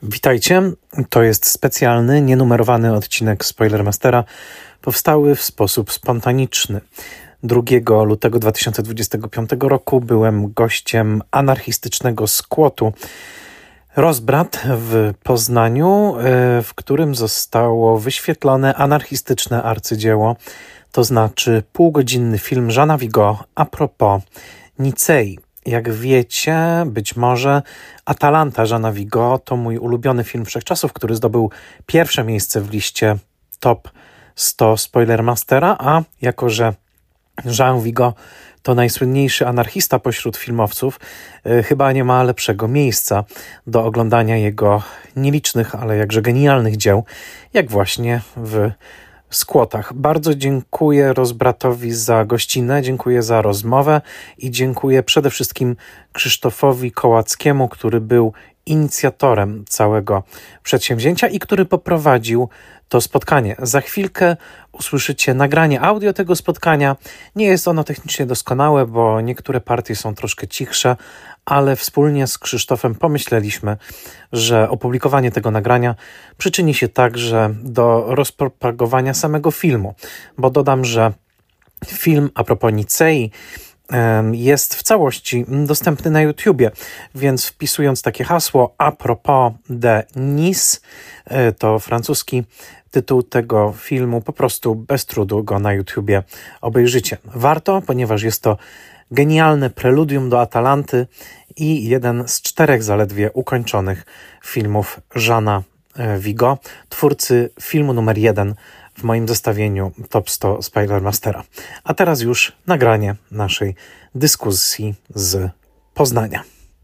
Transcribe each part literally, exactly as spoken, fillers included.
Witajcie, to jest specjalny, nienumerowany odcinek Spoilermastera, powstały w sposób spontaniczny. drugiego lutego dwa tysiące dwudziestego piątego roku byłem gościem anarchistycznego skłotu Rozbrat w Poznaniu, w którym zostało wyświetlone anarchistyczne arcydzieło, to znaczy półgodzinny film Jeana Vigo a propos Nicei. Jak wiecie, być może Atalanta Jeana Vigo to mój ulubiony film wszechczasów, który zdobył pierwsze miejsce w liście top sto Spoilermastera, a jako że Jean Vigo to najsłynniejszy anarchista pośród filmowców, yy, chyba nie ma lepszego miejsca do oglądania jego nielicznych, ale jakże genialnych dzieł, jak właśnie w Skłotach. Bardzo dziękuję Rozbratowi za gościnę, dziękuję za rozmowę i dziękuję przede wszystkim Krzysztofowi Kołackiemu, który był inicjatorem całego przedsięwzięcia i który poprowadził to spotkanie. Za chwilkę usłyszycie nagranie audio tego spotkania. Nie jest ono technicznie doskonałe, bo niektóre partie są troszkę cichsze, ale wspólnie z Krzysztofem pomyśleliśmy, że opublikowanie tego nagrania przyczyni się także do rozpropagowania samego filmu, bo dodam, że film a propos Nicei jest w całości dostępny na YouTubie, więc wpisując takie hasło a propos de Nice, to francuski tytuł tego filmu, po prostu bez trudu go na YouTubie obejrzycie. Warto, ponieważ jest to genialne preludium do Atalanty i jeden z czterech zaledwie ukończonych filmów Jeana Vigo, twórcy filmu numer jeden w moim zestawieniu top sto Spoilermastera. A teraz już nagranie naszej dyskusji z Poznania.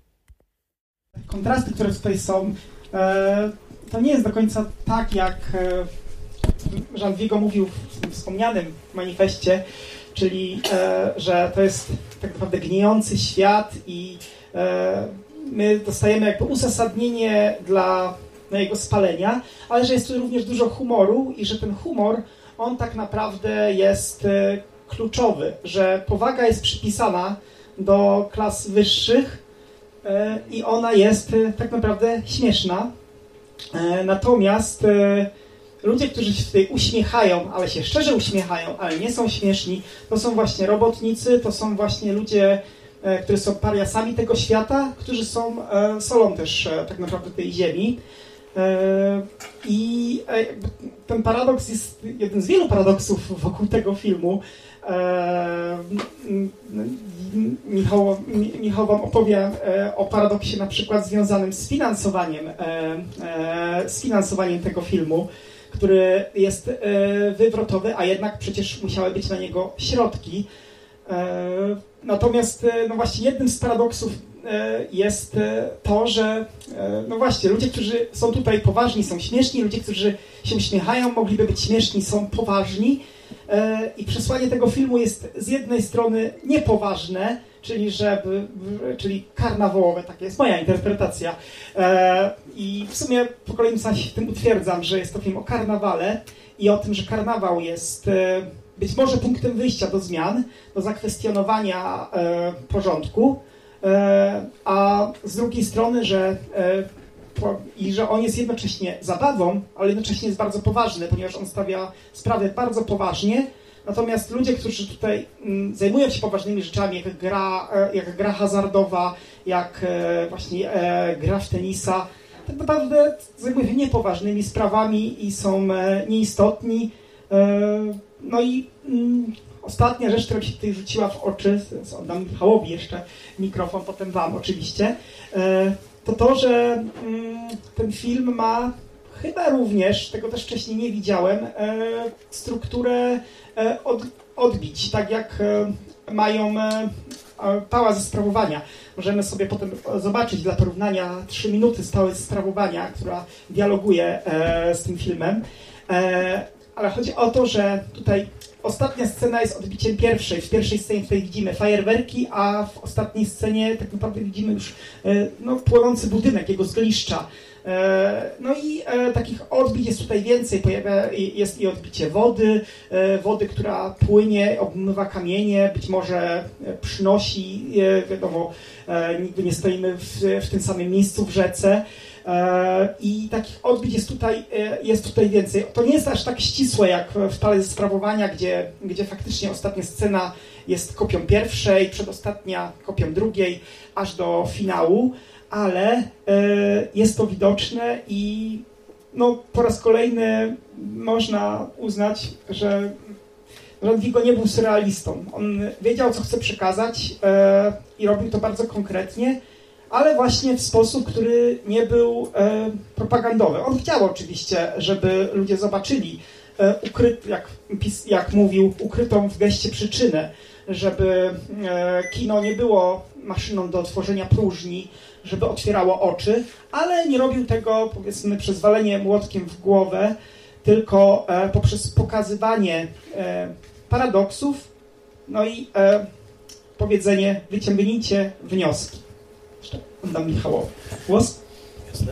Kontrasty, które tutaj są, to nie jest do końca tak, jak Jean Vigo mówił w tym wspomnianym manifestie, czyli że to jest tak naprawdę gnijący świat i my dostajemy jakby uzasadnienie dla na jego spalenia, ale że jest tu również dużo humoru i że ten humor, on tak naprawdę jest kluczowy, że powaga jest przypisana do klas wyższych i ona jest tak naprawdę śmieszna. Natomiast ludzie, którzy się tutaj uśmiechają, ale się szczerze uśmiechają, ale nie są śmieszni, to są właśnie robotnicy, to są właśnie ludzie, którzy są pariasami tego świata, którzy są solą też tak naprawdę tej ziemi. I ten paradoks jest jeden z wielu paradoksów wokół tego filmu. Michał, Michał wam opowie o paradoksie na przykład związanym z finansowaniem, z finansowaniem tego filmu, który jest wywrotowy, a jednak przecież musiały być na niego środki. Natomiast no właśnie jednym z paradoksów jest to, że no właśnie ludzie, którzy są tutaj poważni, są śmieszni, ludzie, którzy się uśmiechają, mogliby być śmieszni, są poważni i przesłanie tego filmu jest z jednej strony niepoważne, czyli żeby, czyli karnawałowe, taka jest moja interpretacja i w sumie po kolejnym sensie się w tym utwierdzam, że jest to film o karnawale i o tym, że karnawał jest być może punktem wyjścia do zmian, do zakwestionowania porządku, a z drugiej strony, że, i że on jest jednocześnie zabawą, ale jednocześnie jest bardzo poważny, ponieważ on stawia sprawę bardzo poważnie. Natomiast ludzie, którzy tutaj zajmują się poważnymi rzeczami, jak gra, jak gra hazardowa, jak właśnie gra w tenisa, tak naprawdę zajmują się niepoważnymi sprawami i są nieistotni. No i ostatnia rzecz, która mi się tutaj rzuciła w oczy, oddam Michałowi jeszcze mikrofon, potem wam oczywiście, to to, że ten film ma chyba również, tego też wcześniej nie widziałem, strukturę od, odbić, tak jak mają Pała ze sprawowania. Możemy sobie potem zobaczyć dla porównania trzy minuty stałe ze sprawowania, która dialoguje z tym filmem. Ale chodzi o to, że tutaj ostatnia scena jest odbiciem pierwszej. W pierwszej scenie tutaj widzimy fajerwerki, a w ostatniej scenie tak naprawdę widzimy już no, płonący budynek, jego zgliszcza. No i takich odbić jest tutaj więcej. Pojawia, jest i odbicie wody, wody, która płynie, obmywa kamienie, być może przynosi, wiadomo, nigdy nie stoimy w, w tym samym miejscu w rzece. I takich odbić jest tutaj, jest tutaj więcej. To nie jest aż tak ścisłe jak w Pale ze sprawowania, gdzie, gdzie faktycznie ostatnia scena jest kopią pierwszej, przedostatnia kopią drugiej, aż do finału, ale jest to widoczne i no, po raz kolejny można uznać, że Jean Vigo nie był surrealistą. On wiedział, co chce przekazać i robił to bardzo konkretnie, ale właśnie w sposób, który nie był e, propagandowy. On chciał oczywiście, żeby ludzie zobaczyli, e, ukryt, jak, jak mówił, ukrytą w geście przyczynę, żeby e, kino nie było maszyną do tworzenia próżni, żeby otwierało oczy, ale nie robił tego, powiedzmy, przez walenie młotkiem w głowę, tylko e, poprzez pokazywanie e, paradoksów, no i e, powiedzenie, wyciągnijcie wnioski. Oddam Michałowi głos. Jasne.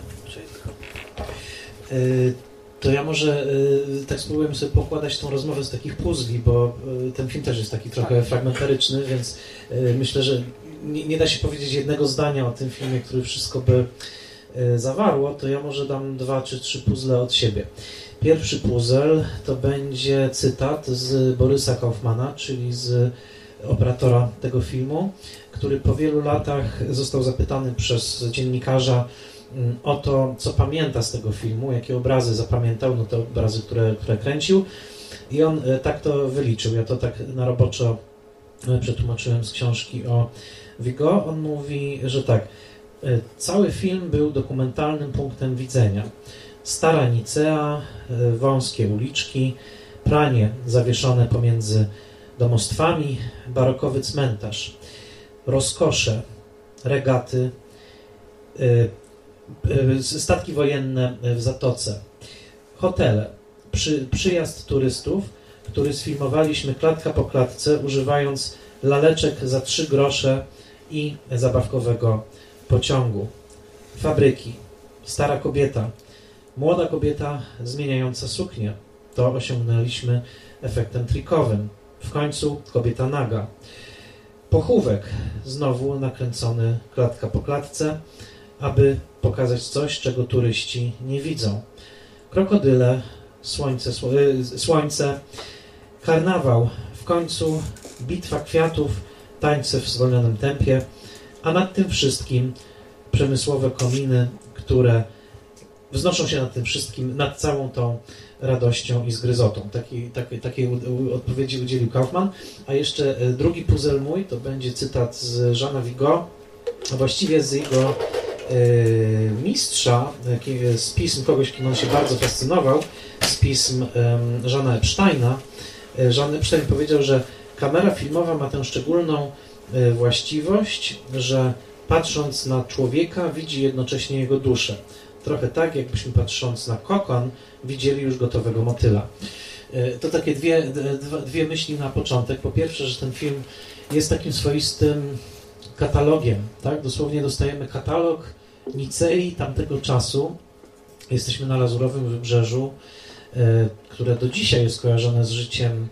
Yy, to ja może yy, tak spróbujemy sobie pokładać tą rozmowę z takich puzli, bo yy, ten film też jest taki trochę tak. fragmentaryczny, więc yy, myślę, że nie, nie da się powiedzieć jednego zdania o tym filmie, który wszystko by yy, zawarło, to ja może dam dwa czy trzy puzzle od siebie. Pierwszy puzzle to będzie cytat z Borysa Kaufmana, czyli z operatora tego filmu, który po wielu latach został zapytany przez dziennikarza o to, co pamięta z tego filmu, jakie obrazy zapamiętał, no te obrazy, które, które kręcił, i on tak to wyliczył. Ja to tak na roboczo przetłumaczyłem z książki o Vigo. On mówi, że tak, cały film był dokumentalnym punktem widzenia. Stara Nicea, wąskie uliczki, pranie zawieszone pomiędzy domostwami, barokowy cmentarz, rozkosze, regaty, statki wojenne w zatoce, hotele, przy, przyjazd turystów, który sfilmowaliśmy klatka po klatce, używając laleczek za trzy grosze i zabawkowego pociągu, fabryki, stara kobieta, młoda kobieta zmieniająca suknię. To osiągnęliśmy efektem trikowym. W końcu kobieta naga. Pochówek, znowu nakręcony klatka po klatce, aby pokazać coś, czego turyści nie widzą. Krokodyle, słońce, słońce, karnawał, w końcu bitwa kwiatów, tańce w zwolnionym tempie, a nad tym wszystkim przemysłowe kominy, które wznoszą się nad tym wszystkim, nad całą tą radością i zgryzotą. Takiej, takiej, takiej odpowiedzi udzielił Kaufman. A jeszcze drugi puzzle mój to będzie cytat z Jeana Vigo, a właściwie z jego y, mistrza, z pism kogoś, kim on się bardzo fascynował, z pism y, Jeana Epsteina. Jean Epstein powiedział, że kamera filmowa ma tę szczególną y, właściwość, że patrząc na człowieka widzi jednocześnie jego duszę. Trochę tak, jakbyśmy patrząc na kokon widzieli już gotowego motyla. To takie dwie, dwie myśli na początek. Po pierwsze, że ten film jest takim swoistym katalogiem, tak? Dosłownie dostajemy katalog Nicei tamtego czasu. Jesteśmy na Lazurowym Wybrzeżu, które do dzisiaj jest kojarzone z życiem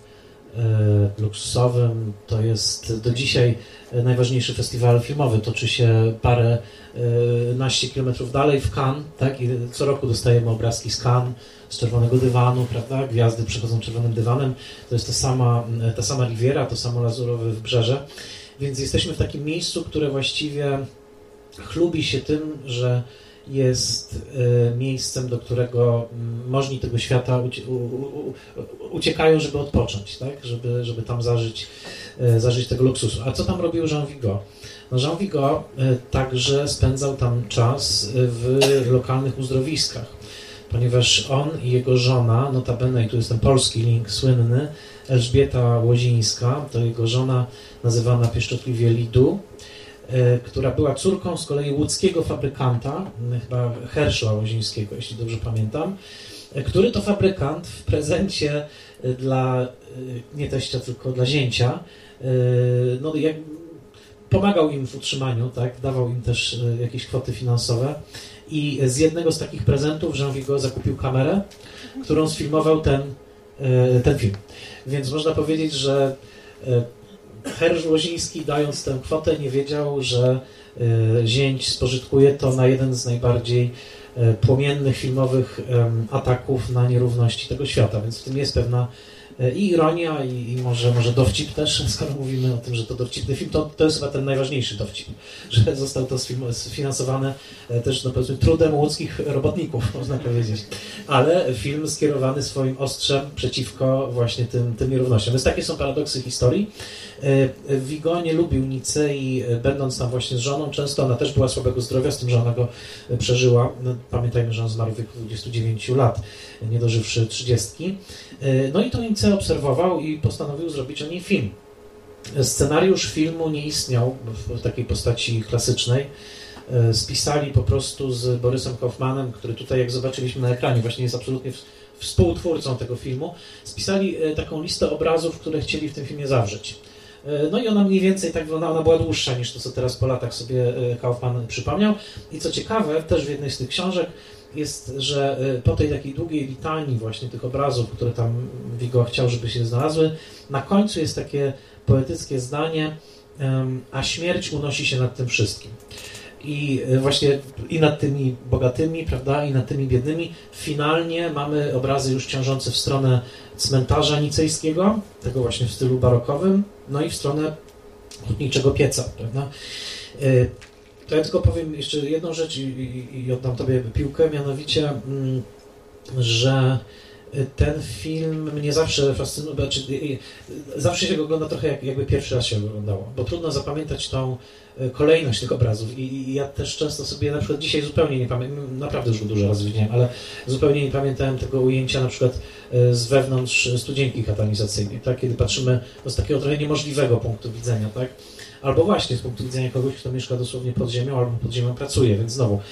luksusowym. To jest do dzisiaj najważniejszy festiwal filmowy. Toczy się parę naście kilometrów dalej w Cannes, tak? I co roku dostajemy obrazki z Cannes, z czerwonego dywanu, prawda? Gwiazdy przychodzą czerwonym dywanem. To jest ta sama, ta sama Riviera, to samo Lazurowe Wybrzeże. Więc jesteśmy w takim miejscu, które właściwie chlubi się tym, że jest miejscem, do którego możni tego świata uciekają, żeby odpocząć, tak? Żeby, żeby tam zażyć, zażyć tego luksusu. A co tam robił Jean Vigo? No Jean Vigo także spędzał tam czas w lokalnych uzdrowiskach, ponieważ on i jego żona, notabene, i tu jest ten polski link słynny, Elżbieta Łozińska, to jego żona nazywana pieszczotliwie Lidu, która była córką z kolei łódzkiego fabrykanta, chyba Herszla Łozińskiego, jeśli dobrze pamiętam, który to fabrykant w prezencie dla, nie teścia, tylko dla zięcia, no jak pomagał im w utrzymaniu, tak, dawał im też jakieś kwoty finansowe i z jednego z takich prezentów Jean Vigo zakupił kamerę, którą sfilmował ten, ten film. Więc można powiedzieć, że Hersz Łoziński, dając tę kwotę, nie wiedział, że zięć spożytkuje to na jeden z najbardziej płomiennych filmowych ataków na nierówności tego świata, więc w tym jest pewna i ironia, i, i może, może dowcip też, skoro mówimy o tym, że to dowcipny film, to, to jest chyba ten najważniejszy dowcip, że został to sfinansowane też no, powiedzmy, trudem łódzkich robotników, można powiedzieć, ale film skierowany swoim ostrzem przeciwko właśnie tym, tym nierównościom. Więc takie są paradoksy historii. Vigo nie lubił Nicei, będąc tam właśnie z żoną, często ona też była słabego zdrowia, z tym, że ona go przeżyła. No, pamiętajmy, że on zmarł w wieku dwudziestu dziewięciu lat, nie dożywszy trzydziestki. No i to Niceę obserwował i postanowił zrobić o niej film. Scenariusz filmu nie istniał w takiej postaci klasycznej. Spisali po prostu z Borysem Kaufmanem, który tutaj, jak zobaczyliśmy na ekranie, właśnie jest absolutnie współtwórcą tego filmu. Spisali taką listę obrazów, które chcieli w tym filmie zawrzeć. No i ona mniej więcej tak wyglądała, ona była dłuższa niż to, co teraz po latach sobie Kaufman przypomniał. I co ciekawe, też w jednej z tych książek jest, że po tej takiej długiej litanii właśnie tych obrazów, które tam Vigo chciał, żeby się znalazły, na końcu jest takie poetyckie zdanie, a śmierć unosi się nad tym wszystkim. I właśnie i nad tymi bogatymi, prawda, i nad tymi biednymi. Finalnie mamy obrazy już ciążące w stronę cmentarza nicejskiego, tego właśnie w stylu barokowym, no i w stronę hutniczego pieca, prawda. To ja tylko powiem jeszcze jedną rzecz i, i, i oddam Tobie piłkę, mianowicie, że ten film mnie zawsze fascynuje, znaczy, zawsze się go ogląda trochę jak, jakby pierwszy raz się oglądało, bo trudno zapamiętać tą kolejność tych obrazów i, i ja też często sobie na przykład dzisiaj zupełnie nie pamiętam, naprawdę już go dużo razy widziałem, ale zupełnie nie pamiętałem tego ujęcia na przykład z wewnątrz studzienki katalizacyjnej, tak? Kiedy patrzymy z takiego trochę niemożliwego punktu widzenia, tak? Albo właśnie z punktu widzenia kogoś, kto mieszka dosłownie pod ziemią albo pod ziemią pracuje, więc znowu.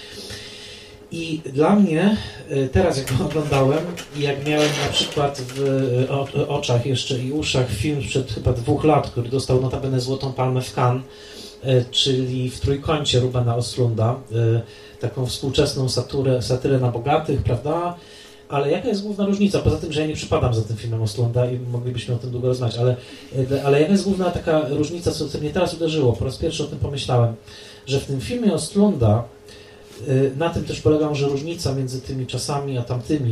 I dla mnie, teraz jak go oglądałem i jak miałem na przykład w oczach jeszcze i uszach film sprzed chyba dwóch lat, który dostał notabene Złotą Palmę w Cannes, czyli w Trójkącie Rubena Östlunda, taką współczesną satyrę, satyrę na bogatych, prawda? Ale jaka jest główna różnica? Poza tym, że ja nie przypadam za tym filmem Östlunda i moglibyśmy o tym długo rozmawiać, ale, ale jaka jest główna taka różnica, co, co mnie teraz uderzyło? Po raz pierwszy o tym pomyślałem, że w tym filmie Östlunda na tym też polega może różnica między tymi czasami a tamtymi.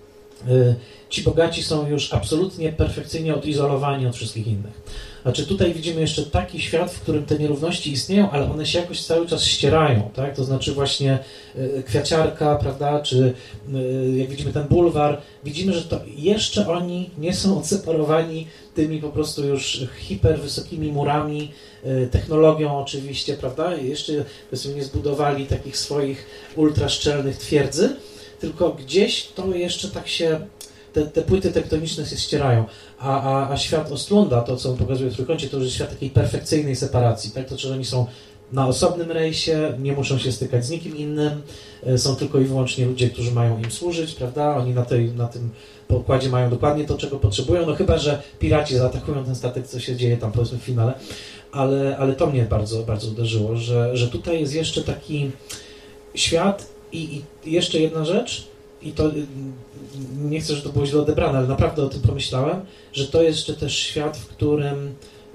Ci bogaci są już absolutnie perfekcyjnie odizolowani od wszystkich innych. Znaczy tutaj widzimy jeszcze taki świat, w którym te nierówności istnieją, ale one się jakoś cały czas ścierają, tak? To znaczy właśnie kwiaciarka, prawda, czy jak widzimy ten bulwar, widzimy, że to jeszcze oni nie są odseparowani tymi po prostu już hiperwysokimi murami, technologią oczywiście, prawda? I jeszcze powiedzmy nie zbudowali takich swoich ultraszczelnych twierdzy, tylko gdzieś to jeszcze tak się Te, te płyty tektoniczne się ścierają, a, a, a świat Östlunda, to co on pokazuje w Trójkącie, to już jest świat takiej perfekcyjnej separacji, tak? To znaczy, że oni są na osobnym rejsie, nie muszą się stykać z nikim innym, są tylko i wyłącznie ludzie, którzy mają im służyć, prawda? Oni na, tej, na tym pokładzie mają dokładnie to, czego potrzebują, no chyba, że piraci zaatakują ten statek, co się dzieje tam powiedzmy w finale, ale, ale to mnie bardzo, bardzo uderzyło, że, że tutaj jest jeszcze taki świat i, i jeszcze jedna rzecz, i to nie chcę, żeby to było źle odebrane, ale naprawdę o tym pomyślałem, że to jest jeszcze też świat, w którym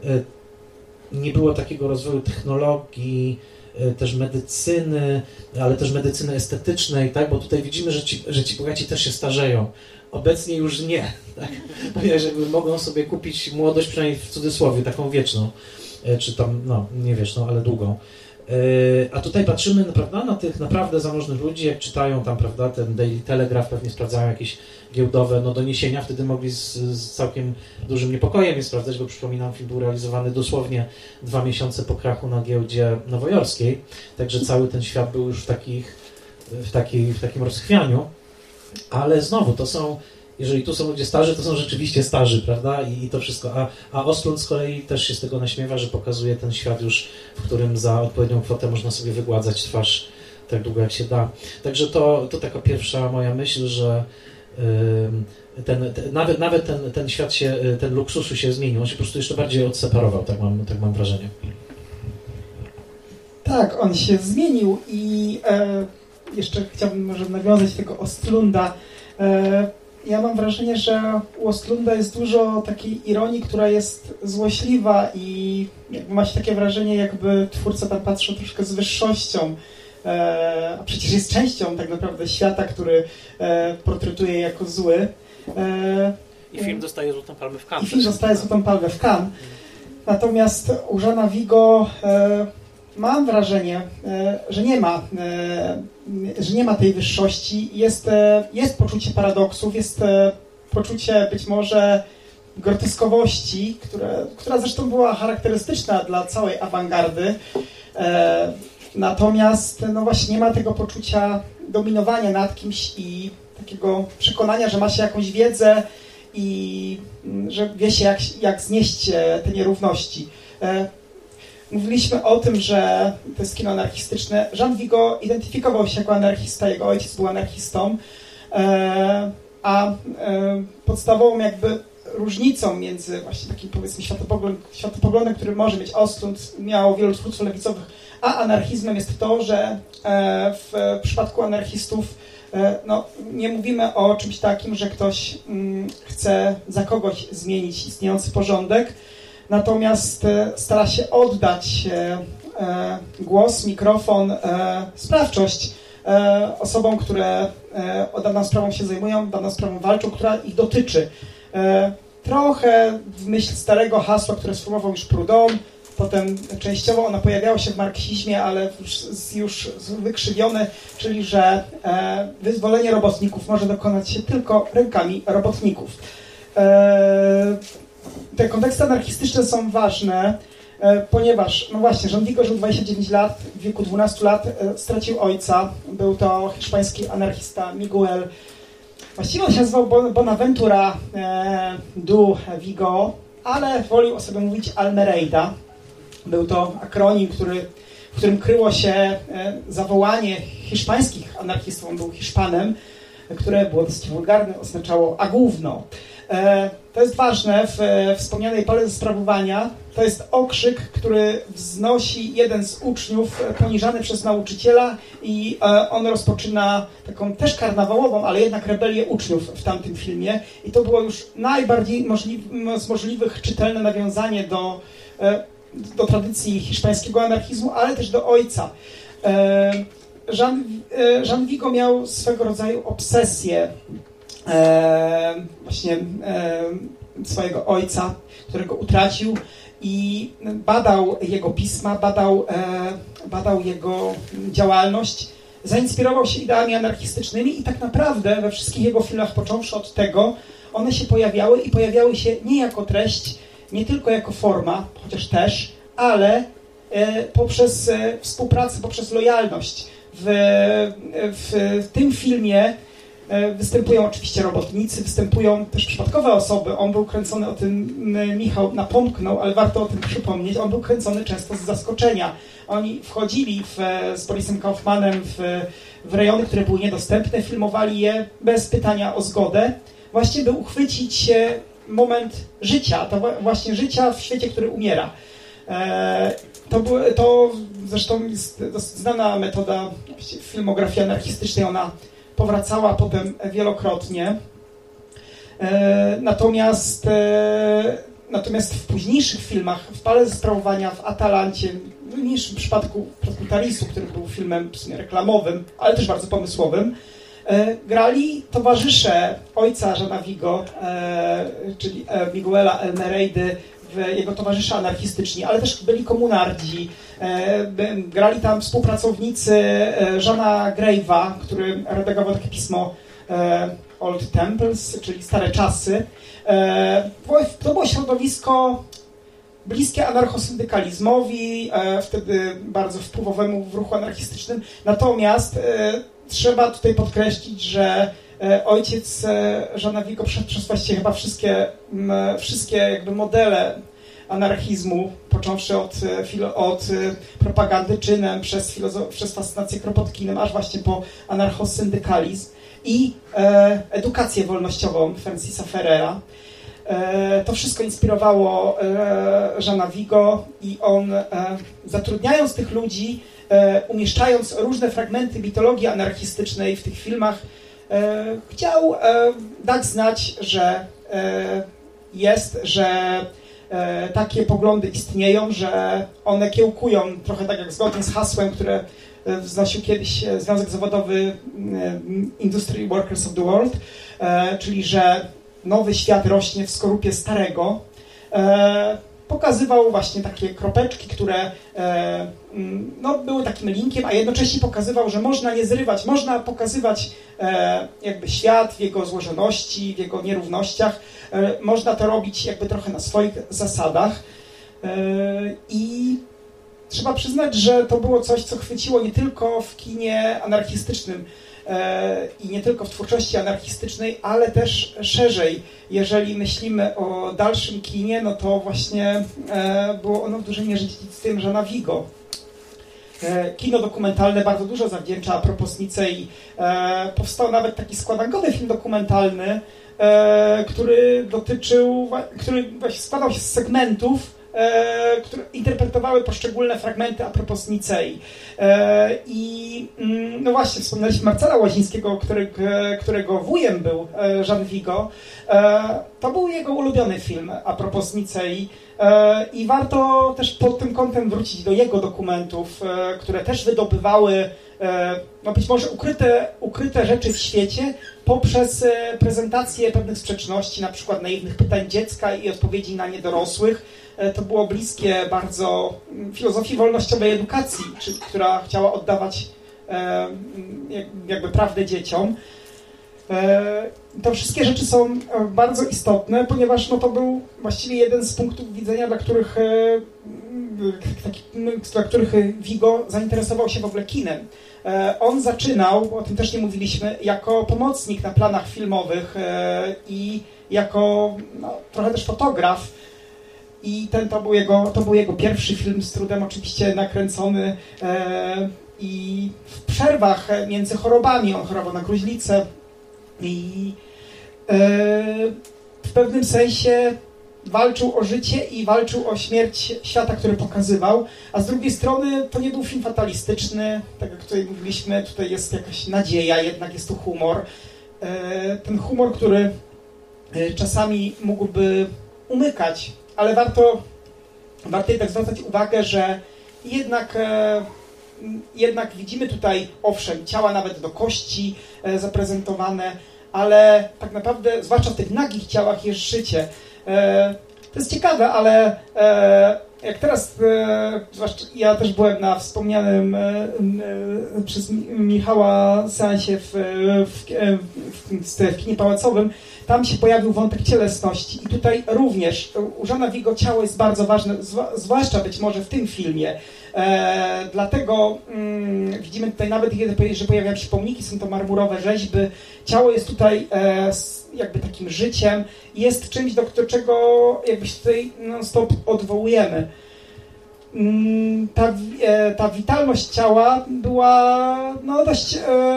nie było takiego rozwoju technologii, też medycyny, ale też medycyny estetycznej, tak? Bo tutaj widzimy, że ci, że ci bogaci też się starzeją. Obecnie już nie, tak? Ponieważ jakby mogą sobie kupić młodość, przynajmniej w cudzysłowie, taką wieczną, czy tam, no, nie wieczną, ale długą. A tutaj patrzymy, prawda, na tych naprawdę zamożnych ludzi, jak czytają tam, prawda, ten Daily Telegraph, pewnie sprawdzają jakieś giełdowe no, doniesienia, wtedy mogli z, z całkiem dużym niepokojem je sprawdzać, bo przypominam, film był realizowany dosłownie dwa miesiące po krachu na giełdzie nowojorskiej, także cały ten świat był już w, takich, w, takiej, w takim rozchwianiu, ale znowu to są, jeżeli tu są ludzie starzy, to są rzeczywiście starzy, prawda, i, i to wszystko, a, a Östlund z kolei też się z tego naśmiewa, że pokazuje ten świat już, w którym za odpowiednią kwotę można sobie wygładzać twarz tak długo jak się da. Także to, to taka pierwsza moja myśl, że yy, ten, ten, nawet, nawet ten, ten świat się, ten luksusu się zmienił, on się po prostu jeszcze bardziej odseparował, tak mam, tak mam wrażenie. Tak, on się zmienił i e, jeszcze chciałbym może nawiązać tego Östlunda. E, Ja mam wrażenie, że u Östlunda jest dużo takiej ironii, która jest złośliwa i jakby ma się takie wrażenie, jakby twórca tam patrzył troszkę z wyższością e, a przecież jest częścią tak naprawdę świata, który e, portretuje jako zły. E, I film dostaje Złotą Palmę w Cannes. I film dostaje Złotą Palmę w Cannes. Natomiast u Jeana Vigo e, mam wrażenie, e, że nie ma, e, że nie ma tej wyższości. Jest, e, jest poczucie paradoksów, jest e, poczucie być może groteskowości, które, która zresztą była charakterystyczna dla całej awangardy. E, natomiast no właśnie nie ma tego poczucia dominowania nad kimś i takiego przekonania, że ma się jakąś wiedzę i że wie się, jak, jak znieść te nierówności. E, mówiliśmy o tym, że to jest kino anarchistyczne. Jean Vigo identyfikował się jako anarchista, jego ojciec był anarchistą, e, a e, podstawową jakby różnicą między właśnie takim, powiedzmy, światopoglądem, światopoglądem, który może mieć Ostlund, miał wielu twórców lewicowych, a anarchizmem jest to, że e, w przypadku anarchistów e, no, nie mówimy o czymś takim, że ktoś mm, chce za kogoś zmienić istniejący porządek, natomiast e, stara się oddać e, e, głos, mikrofon, e, sprawczość e, osobom, które e, o daną sprawą się zajmują, daną sprawą walczą, która ich dotyczy. E, trochę w myśl starego hasła, które sformułował już Proudhon, potem częściowo ono pojawiało się w marksizmie, ale już, już wykrzywione, czyli że e, wyzwolenie robotników może dokonać się tylko rękami robotników. E, te konteksty anarchistyczne są ważne, e, ponieważ, no właśnie, Jean Vigo żył dwadzieścia dziewięć lat, w wieku dwunastu lat e, stracił ojca. Był to hiszpański anarchista Miguel. Właściwie on się nazywał Bonaventura e, du Vigo, ale wolił o sobie mówić Almereida. Był to akronim, który, w którym kryło się e, zawołanie hiszpańskich anarchistów. On był Hiszpanem, które było dosyć wulgarne, oznaczało a gówno. E, to jest ważne w e, wspomnianej pole sprawowania. To jest okrzyk, który wznosi jeden z uczniów poniżany przez nauczyciela i e, on rozpoczyna taką też karnawałową, ale jednak rebelię uczniów w tamtym filmie. I to było już najbardziej możliw, z możliwych czytelne nawiązanie do, e, do tradycji hiszpańskiego anarchizmu, ale też do ojca. E, Jean, e, Jean Vigo miał swego rodzaju obsesję e, właśnie e, swojego ojca, którego utracił, i badał jego pisma, badał, e, badał jego działalność, zainspirował się ideami anarchistycznymi i tak naprawdę we wszystkich jego filmach, począwszy od tego, one się pojawiały i pojawiały się nie jako treść, nie tylko jako forma, chociaż też, ale e, poprzez e, współpracę, poprzez lojalność. W, w, w tym filmie występują oczywiście robotnicy, występują też przypadkowe osoby. On był kręcony, o tym Michał napomknął, ale warto o tym przypomnieć, on był kręcony często z zaskoczenia. Oni wchodzili w, z Borisem Kaufmanem w, w rejony, które były niedostępne, filmowali je bez pytania o zgodę, właśnie by uchwycić moment życia, to właśnie życia w świecie, który umiera. To, to zresztą jest dosyć znana metoda filmografii anarchistycznej, ona powracała potem wielokrotnie. E, natomiast, e, natomiast w późniejszych filmach, w Pale ze sprawowania, w Atalancie, w mniejszym przypadku, w przypadku Tarisu, który był filmem w sumie reklamowym, ale też bardzo pomysłowym, e, grali towarzysze ojca Jeana Vigo, e, czyli e, Miguela Almereidy, jego towarzysze anarchistyczni, ale też byli komunardzi. Grali tam współpracownicy Jeana Grave'a, który redagował takie pismo Old Temples, czyli Stare Czasy. To było środowisko bliskie anarchosyndykalizmowi, wtedy bardzo wpływowemu w ruchu anarchistycznym. Natomiast trzeba tutaj podkreślić, że ojciec Jeana Vigo przeszedł przez właściwie chyba wszystkie, wszystkie jakby modele anarchizmu, począwszy od, od propagandy czynem, przez, filozof- przez fascynację Kropotkinem, aż właśnie po anarchosyndykalizm i e, edukację wolnościową Francisa Ferrera. E, to wszystko inspirowało e, Jeana Vigo i on, e, zatrudniając tych ludzi, e, umieszczając różne fragmenty mitologii anarchistycznej w tych filmach, e, chciał e, dać znać, że e, jest, że e, takie poglądy istnieją, że one kiełkują trochę tak jak zgodnie z hasłem, które wznosił kiedyś Związek Zawodowy Industry Workers of the World, e, czyli że nowy świat rośnie w skorupie starego. E, pokazywał właśnie takie kropeczki, które e, no, były takim linkiem, a jednocześnie pokazywał, że można nie zrywać, można pokazywać e, jakby świat w jego złożoności, w jego nierównościach, e, można to robić jakby trochę na swoich zasadach e, i trzeba przyznać, że to było coś, co chwyciło nie tylko w kinie anarchistycznym e, i nie tylko w twórczości anarchistycznej, ale też szerzej. Jeżeli myślimy o dalszym kinie, no to właśnie e, było ono w dużej mierze dziedzictwem Jeana Vigo. E, kino dokumentalne bardzo dużo zawdzięcza a propos Nicei. E, powstał nawet taki składankowy film dokumentalny, e, który dotyczył, który właśnie składał się z segmentów, E, które interpretowały poszczególne fragmenty a propos Nicei. E, I mm, no właśnie, wspomnieliśmy Marcela Łazińskiego, którego, którego wujem był e, Jean Vigo. E, to był jego ulubiony film a propos Nicei e, i warto też pod tym kątem wrócić do jego dokumentów, e, które też wydobywały e, no być może ukryte, ukryte rzeczy w świecie poprzez e, prezentację pewnych sprzeczności, na przykład naiwnych pytań dziecka i odpowiedzi na nie dorosłych. To było bliskie bardzo filozofii wolnościowej edukacji, czyli, która chciała oddawać e, jakby prawdę dzieciom. E, to wszystkie rzeczy są bardzo istotne, ponieważ no, to był właściwie jeden z punktów widzenia, dla których, e, taki, dla których Vigo zainteresował się w ogóle kinem. E, on zaczynał, o tym też nie mówiliśmy, jako pomocnik na planach filmowych e, i jako no, trochę też fotograf. I ten to był jego, to był jego pierwszy film, z trudem oczywiście nakręcony e, i w przerwach między chorobami, on chorował na gruźlicę i e, w pewnym sensie walczył o życie i walczył o śmierć świata, który pokazywał, a z drugiej strony to nie był film fatalistyczny, tak jak tutaj mówiliśmy, tutaj jest jakaś nadzieja, jednak jest tu humor. E, ten humor, który czasami mógłby umykać, ale warto, warto jednak zwracać uwagę, że jednak, e, jednak widzimy tutaj, owszem, ciała nawet do kości e, zaprezentowane, ale tak naprawdę, zwłaszcza w tych nagich ciałach, jest życie. E, to jest ciekawe, ale e, jak teraz, e, zwłaszcza ja też byłem na wspomnianym e, e, przez Michała seansie w, w, w, w, w kinie pałacowym, tam się pojawił wątek cielesności i tutaj również u Jeana Vigo ciało jest bardzo ważne, zwłaszcza być może w tym filmie. E, dlatego mm, widzimy tutaj nawet, że pojawiają się pomniki, są to marmurowe rzeźby. Ciało jest tutaj e, jakby takim życiem i jest czymś, do, do czego jakby się tutaj non-stop odwołujemy. Ta, ta witalność ciała była no, dość,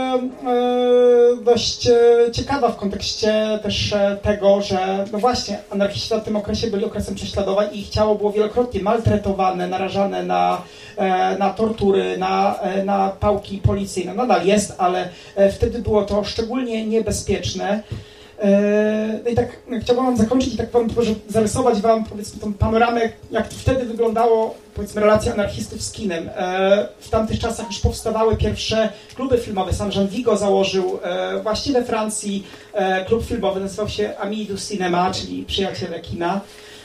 dość ciekawa w kontekście też tego, że no właśnie anarchiści w tym okresie byli okresem prześladowań i ich ciało było wielokrotnie maltretowane, narażane na, na tortury, na, na pałki policyjne. Nadal jest, ale wtedy było to szczególnie niebezpieczne. No i tak chciałbym wam zakończyć i tak wam zarysować wam, powiedzmy, tą panoramę, jak to wtedy wyglądało, powiedzmy, relacja anarchistów z kinem. W tamtych czasach już powstawały pierwsze kluby filmowe. Sam Jean Vigo założył właśnie we Francji klub filmowy, nazywał się Amis du Cinéma, czyli Przyjaciele Kina.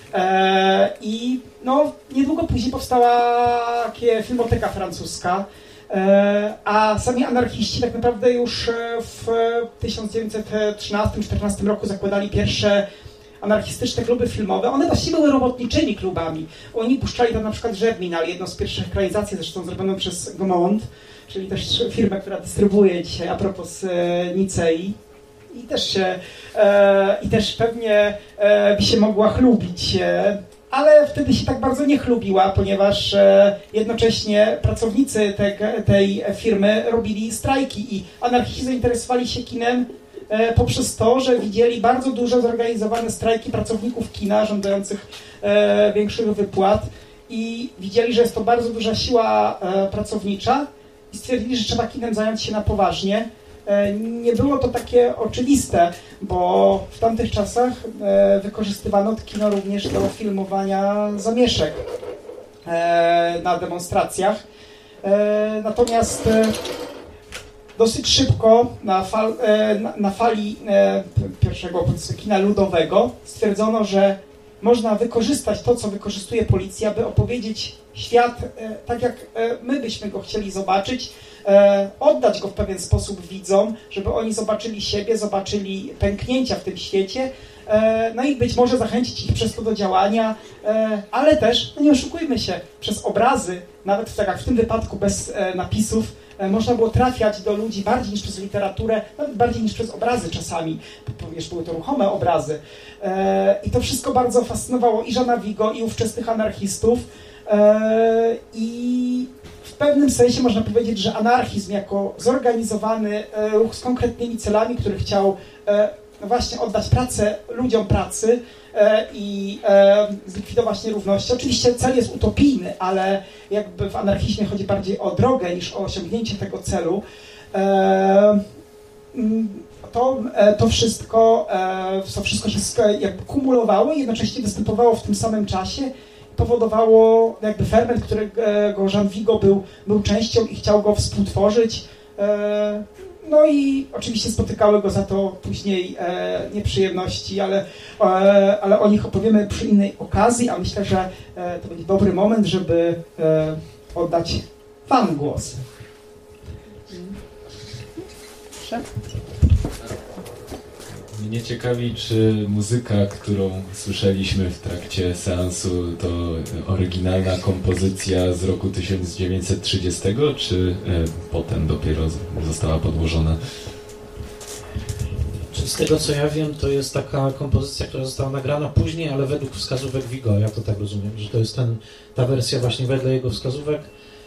I no, niedługo później powstała filmoteka francuska. A sami anarchiści tak naprawdę już w tysiąc dziewięćset trzynastym czternastym roku zakładali pierwsze anarchistyczne kluby filmowe. One właściwie były robotniczymi klubami. Oni puszczali tam na przykład Germinal, jedną z pierwszych ekranizacji, zresztą zrobioną przez Gaumont, czyli też firmę, która dystrybuuje dzisiaj a propos Nicei. I też, się, e, I też pewnie e, by się mogła chlubić, e, ale wtedy się tak bardzo nie chlubiła, ponieważ e, jednocześnie pracownicy te, tej firmy robili strajki i anarchiści zainteresowali się kinem e, poprzez to, że widzieli bardzo dużo zorganizowane strajki pracowników kina żądających e, większych wypłat i widzieli, że jest to bardzo duża siła e, pracownicza i stwierdzili, że trzeba kinem zająć się na poważnie. nie było to takie oczywiste, bo w tamtych czasach wykorzystywano kino również do filmowania zamieszek na demonstracjach. Natomiast dosyć szybko na, fal, na, na fali pierwszego kina ludowego stwierdzono, że można wykorzystać to, co wykorzystuje policja, by opowiedzieć świat tak, jak my byśmy go chcieli zobaczyć, oddać go w pewien sposób widzom, żeby oni zobaczyli siebie, zobaczyli pęknięcia w tym świecie, no i być może zachęcić ich przez to do działania, ale też, no nie oszukujmy się, przez obrazy, nawet tak jak w tym wypadku bez napisów, można było trafiać do ludzi bardziej niż przez literaturę, nawet bardziej niż przez obrazy czasami, ponieważ były to ruchome obrazy. I to wszystko bardzo fascynowało i Jeana Vigo, i ówczesnych anarchistów. I w pewnym sensie można powiedzieć, że anarchizm jako zorganizowany ruch z konkretnymi celami, który chciał no właśnie oddać pracę ludziom pracy i zlikwidować nierówności. Oczywiście cel jest utopijny, ale jakby w anarchizmie chodzi bardziej o drogę niż o osiągnięcie tego celu. To, to, wszystko, to wszystko się jakby kumulowało i jednocześnie występowało w tym samym czasie. Powodowało jakby ferment, którego Jean Vigo był, był częścią i chciał go współtworzyć. No i oczywiście spotykały go za to później e, nieprzyjemności, ale, e, ale o nich opowiemy przy innej okazji, a myślę, że e, to będzie dobry moment, żeby e, oddać wam głos. Proszę. Mnie ciekawi, czy muzyka, którą słyszeliśmy w trakcie seansu, to oryginalna kompozycja z roku tysiąc dziewięćset trzydziestego, czy e, potem dopiero została podłożona? Z tego co ja wiem, to jest taka kompozycja, która została nagrana później, ale według wskazówek Vigo, ja to tak rozumiem, że to jest ten, ta wersja właśnie wedle jego wskazówek.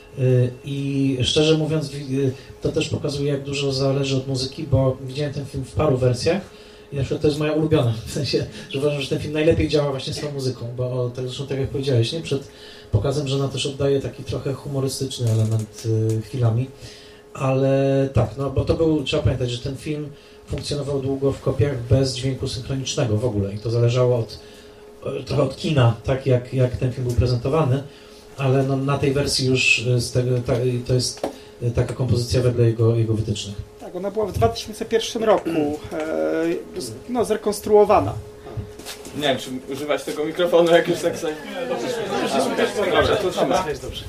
I szczerze mówiąc, to też pokazuje, jak dużo zależy od muzyki, bo widziałem ten film w paru wersjach i na przykład to jest moja ulubiona, w sensie, że uważam, że ten film najlepiej działa właśnie z tą muzyką, bo tak, zresztą tak jak powiedziałeś, nie? Przed pokazem, że ona też oddaje taki trochę humorystyczny element y, chwilami, ale tak, no bo to był, trzeba pamiętać, że ten film funkcjonował długo w kopiach bez dźwięku synchronicznego w ogóle i to zależało od, trochę od kina, tak jak, jak ten film był prezentowany, ale no, na tej wersji już z tego, ta, to jest taka kompozycja wedle jego, jego wytycznych. Tak, ona była w dwa tysiące pierwszym roku e, no, zrekonstruowana. Nie wiem, czy używać tego mikrofonu, jak już tak sobie... Dobrze, to trzeba.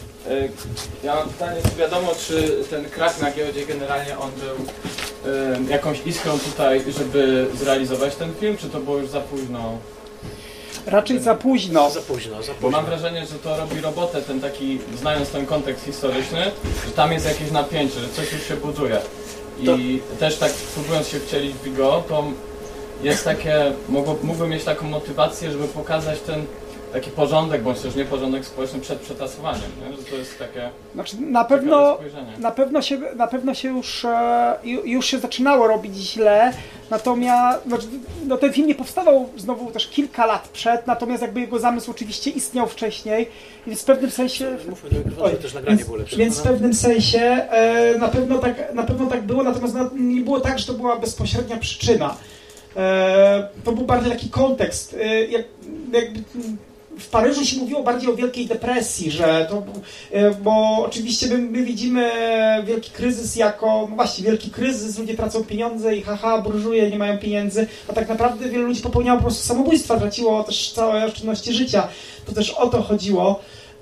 Ja mam pytanie, czy wiadomo, czy ten krach na giełdzie generalnie on był y, jakąś iskrą tutaj, żeby zrealizować ten film, czy to było już za późno? Raczej za późno. Za późno, za późno. Bo mam wrażenie, że to robi robotę, ten taki, znając ten kontekst historyczny, że tam jest jakieś napięcie, że coś już się buduje. I to... też tak próbując się wcielić w Vigo, to jest takie, mógłbym mieć taką motywację, żeby pokazać ten taki porządek, bądź też nieporządek społeczny przed przetasowaniem, nie? Że to jest takie... Znaczy na pewno, na pewno się, na pewno się już, już się zaczynało robić źle, natomiast znaczy, no ten film nie powstawał znowu też kilka lat przed, natomiast jakby jego zamysł oczywiście istniał wcześniej, więc w pewnym sensie... Oj, też nagranie więc, było lepsze. Więc w pewnym sensie e, na, pewno tak, na pewno tak było, natomiast nie było tak, że to była bezpośrednia przyczyna. E, to był bardziej taki kontekst, e, jak, jakby... W Paryżu się mówiło bardziej o wielkiej depresji, że to, bo oczywiście my, my widzimy wielki kryzys jako, no właśnie, wielki kryzys, ludzie tracą pieniądze i haha, burżuje, nie mają pieniędzy, a tak naprawdę wielu ludzi popełniało po prostu samobójstwa, traciło też całe oszczędności życia. To też o to chodziło.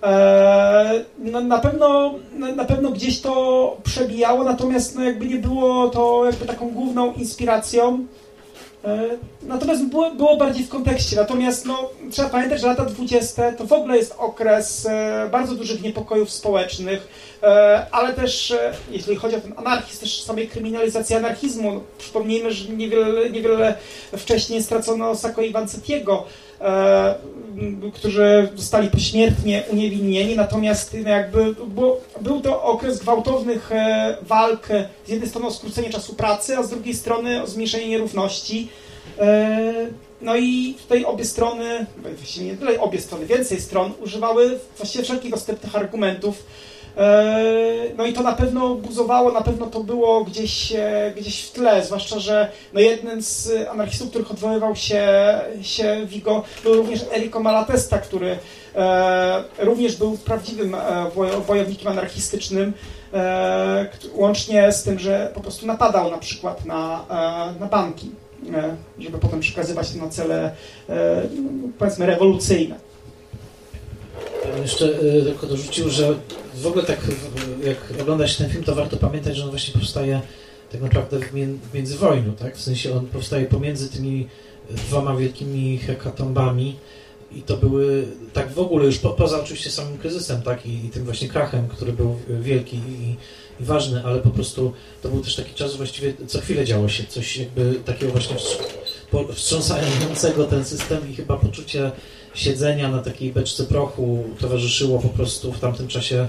No, na pewno, na pewno gdzieś to przebijało, natomiast no, jakby nie było to jakby taką główną inspiracją. Natomiast było, było bardziej w kontekście, natomiast no, trzeba pamiętać, że lata dwudzieste to w ogóle jest okres e, bardzo dużych niepokojów społecznych, e, ale też, e, jeśli chodzi o ten anarchizm, też samej kryminalizacji anarchizmu, no, przypomnijmy, że niewiele, niewiele wcześniej stracono Sacco i Vanzettiego, e, którzy zostali pośmiertnie uniewinnieni, natomiast no, jakby było, był to okres gwałtownych e, walk, z jednej strony o skrócenie czasu pracy, a z drugiej strony o zmniejszenie nierówności. E, no i tutaj obie strony, właściwie nie tyle obie strony, więcej stron używały właściwie wszelkich dostępnych argumentów, No i to na pewno buzowało, na pewno to było gdzieś, gdzieś w tle, zwłaszcza, że no jeden z anarchistów, których odwoływał się, się Vigo, był również Enrico Malatesta, który e, również był prawdziwym wojownikiem anarchistycznym, e, łącznie z tym, że po prostu napadał na przykład na, e, na banki, e, żeby potem przekazywać to na cele, e, powiedzmy, rewolucyjne. Jeszcze y, tylko dorzucił, że w ogóle tak jak ogląda się ten film, to warto pamiętać, że on właśnie powstaje tak naprawdę w, mię w międzywojniu, tak? W sensie on powstaje pomiędzy tymi dwoma wielkimi hekatombami i to były tak w ogóle już po, poza oczywiście samym kryzysem, tak? I, i tym właśnie krachem, który był wielki i, i ważny, ale po prostu to był też taki czas, że właściwie co chwilę działo się coś jakby takiego właśnie wstrząsającego ten system i chyba poczucie siedzenia na takiej beczce prochu towarzyszyło po prostu w tamtym czasie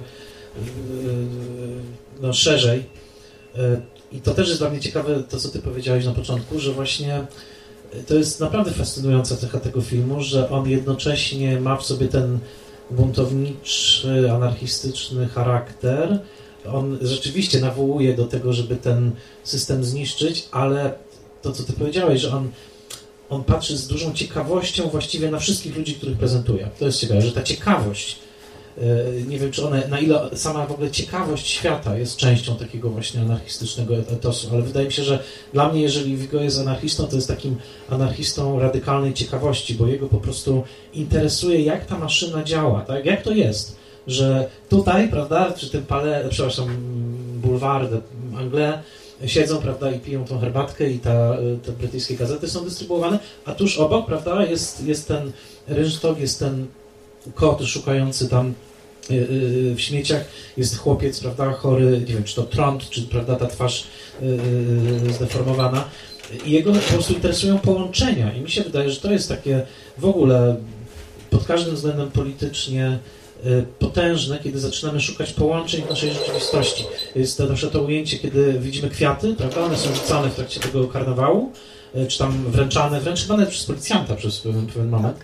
no, szerzej. I to też jest dla mnie ciekawe, to co ty powiedziałeś na początku, że właśnie to jest naprawdę fascynująca cecha tego filmu, że on jednocześnie ma w sobie ten buntowniczy, anarchistyczny charakter. On rzeczywiście nawołuje do tego, żeby ten system zniszczyć, ale to co ty powiedziałeś, że on on patrzy z dużą ciekawością właściwie na wszystkich ludzi, których prezentuje. To jest ciekawe, że ta ciekawość, nie wiem, czy ona, na ile sama w ogóle ciekawość świata jest częścią takiego właśnie anarchistycznego etosu, ale wydaje mi się, że dla mnie, jeżeli Vigo jest anarchistą, to jest takim anarchistą radykalnej ciekawości, bo jego po prostu interesuje, jak ta maszyna działa, tak? Jak to jest, że tutaj, prawda, przy tym pale, przepraszam, Boulevard Anglais, siedzą, prawda, i piją tą herbatkę i ta, te brytyjskie gazety są dystrybuowane, a tuż obok, prawda, jest, jest ten rynsztok, jest ten kot szukający tam yy, yy, w śmieciach, jest chłopiec, prawda, chory, nie wiem, czy to trąd, czy, prawda, ta twarz yy, zdeformowana. I jego po prostu interesują połączenia i mi się wydaje, że to jest takie w ogóle pod każdym względem politycznie potężne, kiedy zaczynamy szukać połączeń w naszej rzeczywistości. Jest to na przykład to ujęcie, kiedy widzimy kwiaty, prawda? One są rzucane w trakcie tego karnawału, czy tam wręczane, wręcz chyba nawet przez policjanta przez pewien, pewien moment.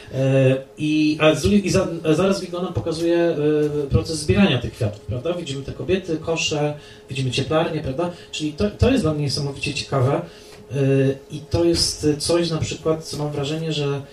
I, a, z, i za, a zaraz Vigo nam pokazuje proces zbierania tych kwiatów, prawda? Widzimy te kobiety, kosze, widzimy cieplarnię, prawda? Czyli to, to jest dla mnie niesamowicie ciekawe i to jest coś na przykład, co mam wrażenie, że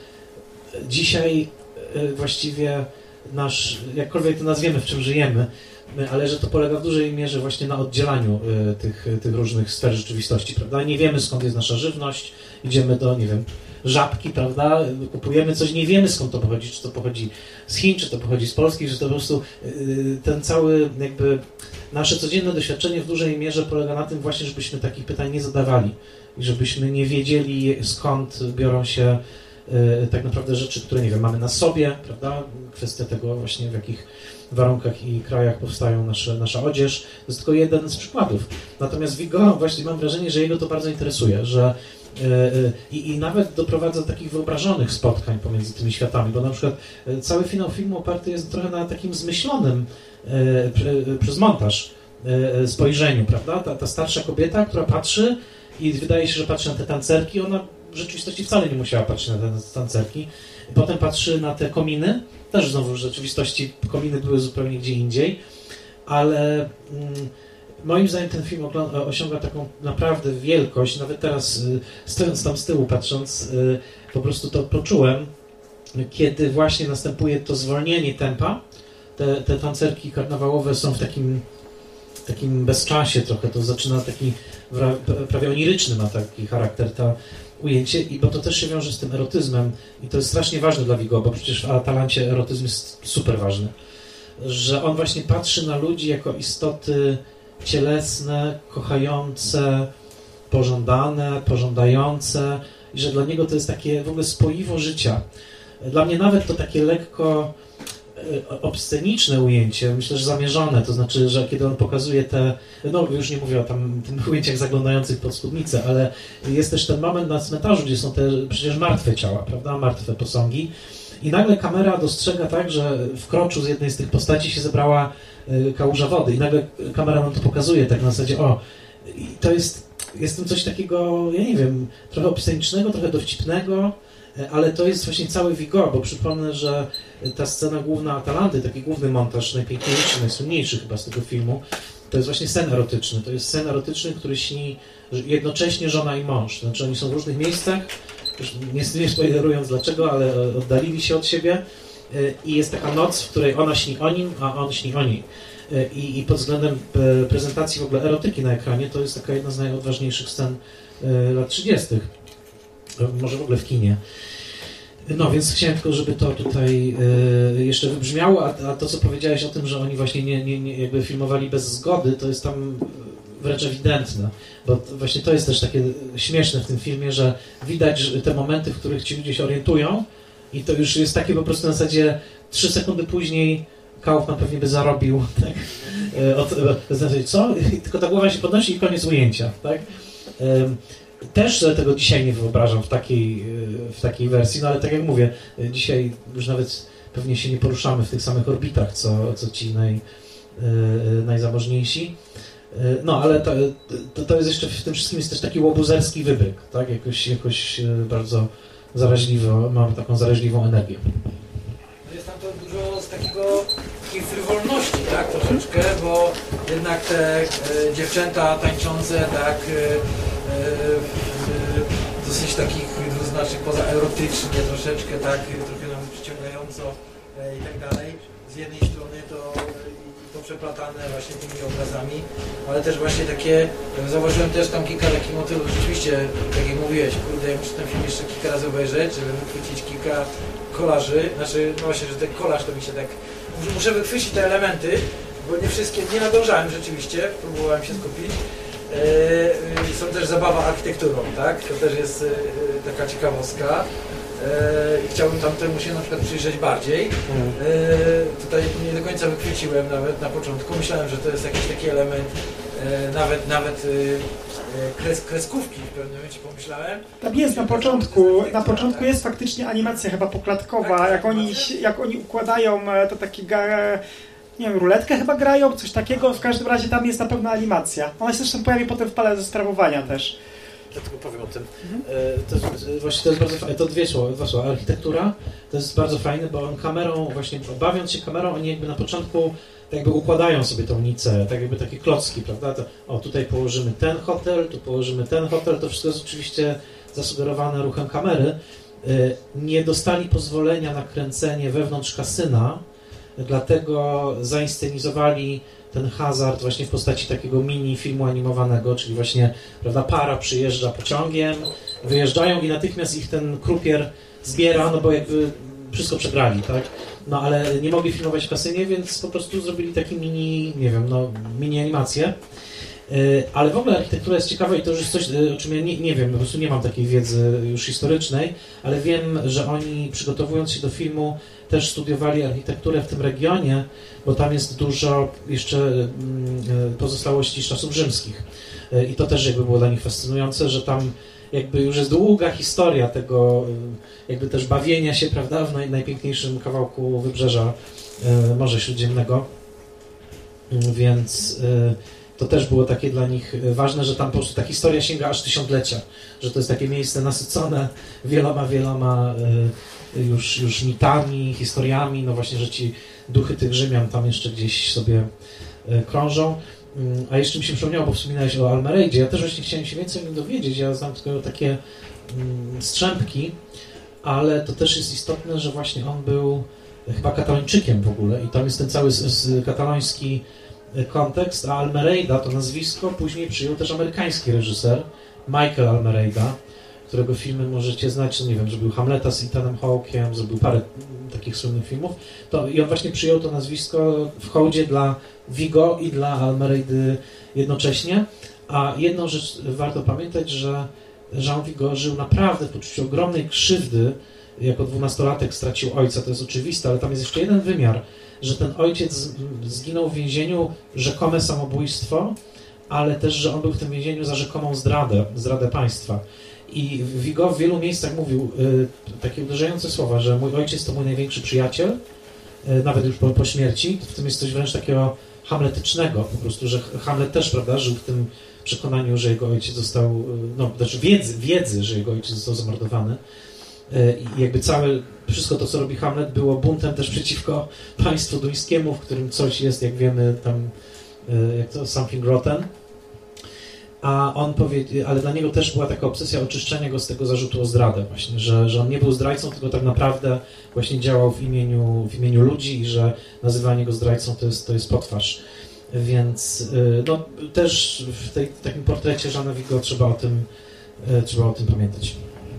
dzisiaj właściwie nasz, jakkolwiek to nazwiemy, w czym żyjemy, ale że to polega w dużej mierze właśnie na oddzielaniu y, tych, tych różnych sfer rzeczywistości, prawda? Nie wiemy, skąd jest nasza żywność, idziemy do, nie wiem, Żabki, prawda? Kupujemy coś, nie wiemy, skąd to pochodzi, czy to pochodzi z Chin, czy to pochodzi z Polski, że to po prostu y, ten cały jakby nasze codzienne doświadczenie w dużej mierze polega na tym właśnie, żebyśmy takich pytań nie zadawali i żebyśmy nie wiedzieli, skąd biorą się tak naprawdę rzeczy, które, nie wiem, mamy na sobie, prawda? Kwestia tego właśnie, w jakich warunkach i krajach powstają nasze, nasza odzież. To jest tylko jeden z przykładów. Natomiast Vigo, właśnie mam wrażenie, że jego to bardzo interesuje, że yy, i nawet doprowadza do takich wyobrażonych spotkań pomiędzy tymi światami, bo na przykład cały finał filmu oparty jest trochę na takim zmyślonym yy, przez montaż yy, spojrzeniu, prawda? Ta, ta starsza kobieta, która patrzy i wydaje się, że patrzy na te tancerki, ona w rzeczywistości wcale nie musiała patrzeć na te tancerki. Potem patrzy na te kominy. Też znowu w rzeczywistości kominy były zupełnie gdzie indziej. Ale mm, moim zdaniem ten film osiąga taką naprawdę wielkość. Nawet teraz, stojąc tam z tyłu, patrząc, po prostu to poczułem, kiedy właśnie następuje to zwolnienie tempa. Te, te tancerki karnawałowe są w takim, takim bezczasie trochę. To zaczyna taki prawie oniryczny ma taki charakter ta ujęcie, i bo to też się wiąże z tym erotyzmem i to jest strasznie ważne dla Vigo, bo przecież w Atalancie erotyzm jest super ważny, że on właśnie patrzy na ludzi jako istoty cielesne, kochające, pożądane, pożądające i że dla niego to jest takie w ogóle spoiwo życia. Dla mnie nawet to takie lekko obsceniczne ujęcie, myślę, że zamierzone, to znaczy, że kiedy on pokazuje te, no już nie mówię o tam tych ujęciach zaglądających pod spódnicę, ale jest też ten moment na cmentarzu, gdzie są te przecież martwe ciała, prawda, martwe posągi i nagle kamera dostrzega tak, że w kroczu z jednej z tych postaci się zebrała kałuża wody i nagle kamera nam to pokazuje tak na zasadzie, o, i to jest, jest w tym coś takiego, ja nie wiem, trochę obscenicznego, trochę dowcipnego, Ale to jest właśnie cały Vigo, bo przypomnę, że ta scena główna Atalanty, taki główny montaż, najpiękniejszy, najsłynniejszy chyba z tego filmu, to jest właśnie sen erotyczny. To jest sen erotyczny, który śni jednocześnie żona i mąż. Znaczy oni są w różnych miejscach, już nie, nie spoilerując dlaczego, ale oddalili się od siebie i jest taka noc, w której ona śni o nim, a on śni o niej. I, i pod względem prezentacji w ogóle erotyki na ekranie to jest taka jedna z najodważniejszych scen lat trzydziestych. Może w ogóle w kinie. No, więc chciałem tylko, żeby to tutaj y, jeszcze wybrzmiało, a, a to, co powiedziałeś o tym, że oni właśnie nie, nie, nie jakby filmowali bez zgody, to jest tam wręcz ewidentne, bo to, właśnie to jest też takie śmieszne w tym filmie, że widać że te momenty, w których ci ludzie się orientują i to już jest takie po prostu na zasadzie trzy sekundy później Kaufman pewnie by zarobił, tak? Y, od, znaczy, co? I tylko ta głowa się podnosi i koniec ujęcia, tak? Y, Też tego dzisiaj nie wyobrażam w takiej, w takiej wersji, no ale tak jak mówię, dzisiaj już nawet pewnie się nie poruszamy w tych samych orbitach, co, co ci naj, najzamożniejsi. No ale to, to, to jest jeszcze w tym wszystkim jest też taki łobuzerski wybryk, tak? Jakoś, jakoś bardzo zaraźliwo, mam taką zaraźliwą energię. Jest tam to dużo z takiego, takiej frywolności, tak, troszeczkę, bo jednak te e, dziewczęta tańczące, tak, e, e, dosyć takich dwuznacznych, pozaerotycznie troszeczkę, tak, trochę nam przyciągająco e, i tak dalej. Z jednej strony to, to przeplatane właśnie tymi obrazami, ale też właśnie takie, zauważyłem też tam kilka takich motywów, rzeczywiście, tak jak mówiłeś, kurde, ja muszę ten film jeszcze kilka razy obejrzeć, żeby wychwycić kilka kolaży, znaczy, no właśnie, że ten kolaż to mi się tak, muszę wychwycić te elementy, bo nie wszystkie, nie nadążałem rzeczywiście, próbowałem się skupić. Yy, są też zabawa architekturą, tak, to też jest yy, taka ciekawostka. I chciałbym tam temu się na przykład przyjrzeć bardziej. Mm. Tutaj nie do końca wychwyciłem nawet na początku. Myślałem, że to jest jakiś taki element, nawet nawet kres, kreskówki w pewnym momencie pomyślałem. Tam jest na początku, na początku jest faktycznie animacja chyba poklatkowa, jak oni, jak oni układają to takie, nie wiem, ruletkę chyba grają, coś takiego, w każdym razie tam jest na pewno animacja. Ona się zresztą pojawi potem w pale ze sprawowania też. Ja tylko powiem o tym. Mhm. To jest, właśnie to jest bardzo fajne. To dwie słowa, dwa słowa. Architektura to jest bardzo fajne, bo on kamerą, właśnie bawiąc się kamerą, oni jakby na początku tak jakby układają sobie tą nicę, tak jakby takie klocki, prawda? To, o, tutaj położymy ten hotel, tu położymy ten hotel. To wszystko jest oczywiście zasugerowane ruchem kamery. Nie dostali pozwolenia na kręcenie wewnątrz kasyna, dlatego zainscenizowali ten hazard właśnie w postaci takiego mini filmu animowanego, czyli właśnie, prawda, para przyjeżdża pociągiem, wyjeżdżają i natychmiast ich ten krupier zbiera, no bo jakby wszystko przegrali, tak? No ale nie mogli filmować w kasynie, więc po prostu zrobili taki mini, nie wiem, no mini animację. Ale w ogóle architektura jest ciekawa i to już jest coś, o czym ja nie, nie wiem, po prostu nie mam takiej wiedzy już historycznej, ale wiem, że oni przygotowując się do filmu też studiowali architekturę w tym regionie, bo tam jest dużo jeszcze pozostałości z czasów rzymskich. I to też jakby było dla nich fascynujące, że tam jakby już jest długa historia tego jakby też bawienia się, prawda, w naj, najpiękniejszym kawałku wybrzeża Morza Śródziemnego. Więc to też było takie dla nich ważne, że tam po prostu ta historia sięga aż tysiąclecia, że to jest takie miejsce nasycone wieloma, wieloma już, już mitami, historiami, no właśnie, że ci duchy tych Rzymian tam jeszcze gdzieś sobie krążą. A jeszcze mi się przypomniało, bo wspominałeś o Almereidzie, ja też właśnie chciałem się więcej o nim dowiedzieć, ja znam tylko takie strzępki, ale to też jest istotne, że właśnie on był chyba Katalończykiem w ogóle i tam jest ten cały z, z kataloński kontekst, a Almereida to nazwisko później przyjął też amerykański reżyser Michael Almereida, którego filmy możecie znać, nie wiem, zrobił Hamleta z Ethanem Hawke'em, zrobił parę takich słynnych filmów, to i on właśnie przyjął to nazwisko w hołdzie dla Vigo i dla Almereidy jednocześnie, a jedną rzecz warto pamiętać, że Jean Vigo żył naprawdę w poczuciu ogromnej krzywdy, jako dwunastolatek stracił ojca, to jest oczywiste, ale tam jest jeszcze jeden wymiar, że ten ojciec zginął w więzieniu, rzekome samobójstwo, ale też, że on był w tym więzieniu za rzekomą zdradę, zdradę państwa. I Vigo w wielu miejscach mówił y, takie uderzające słowa, że mój ojciec to mój największy przyjaciel, y, nawet już po, po śmierci. W tym jest coś wręcz takiego hamletycznego, po prostu, że Hamlet też, prawda, żył w tym przekonaniu, że jego ojciec został, no, znaczy wiedzy, wiedzy, że jego ojciec został zamordowany. i jakby całe, wszystko to, co robi Hamlet, było buntem też przeciwko państwu duńskiemu, w którym coś jest, jak wiemy, tam, jak to, something rotten. A on powiedział, ale dla niego też była taka obsesja oczyszczenia go z tego zarzutu o zdradę właśnie, że, że on nie był zdrajcą, tylko tak naprawdę właśnie działał w imieniu, w imieniu ludzi i że nazywanie go zdrajcą to jest, to jest potwarz. Więc no, też w tej, takim portrecie Jeana Vigo trzeba o tym, trzeba o tym pamiętać.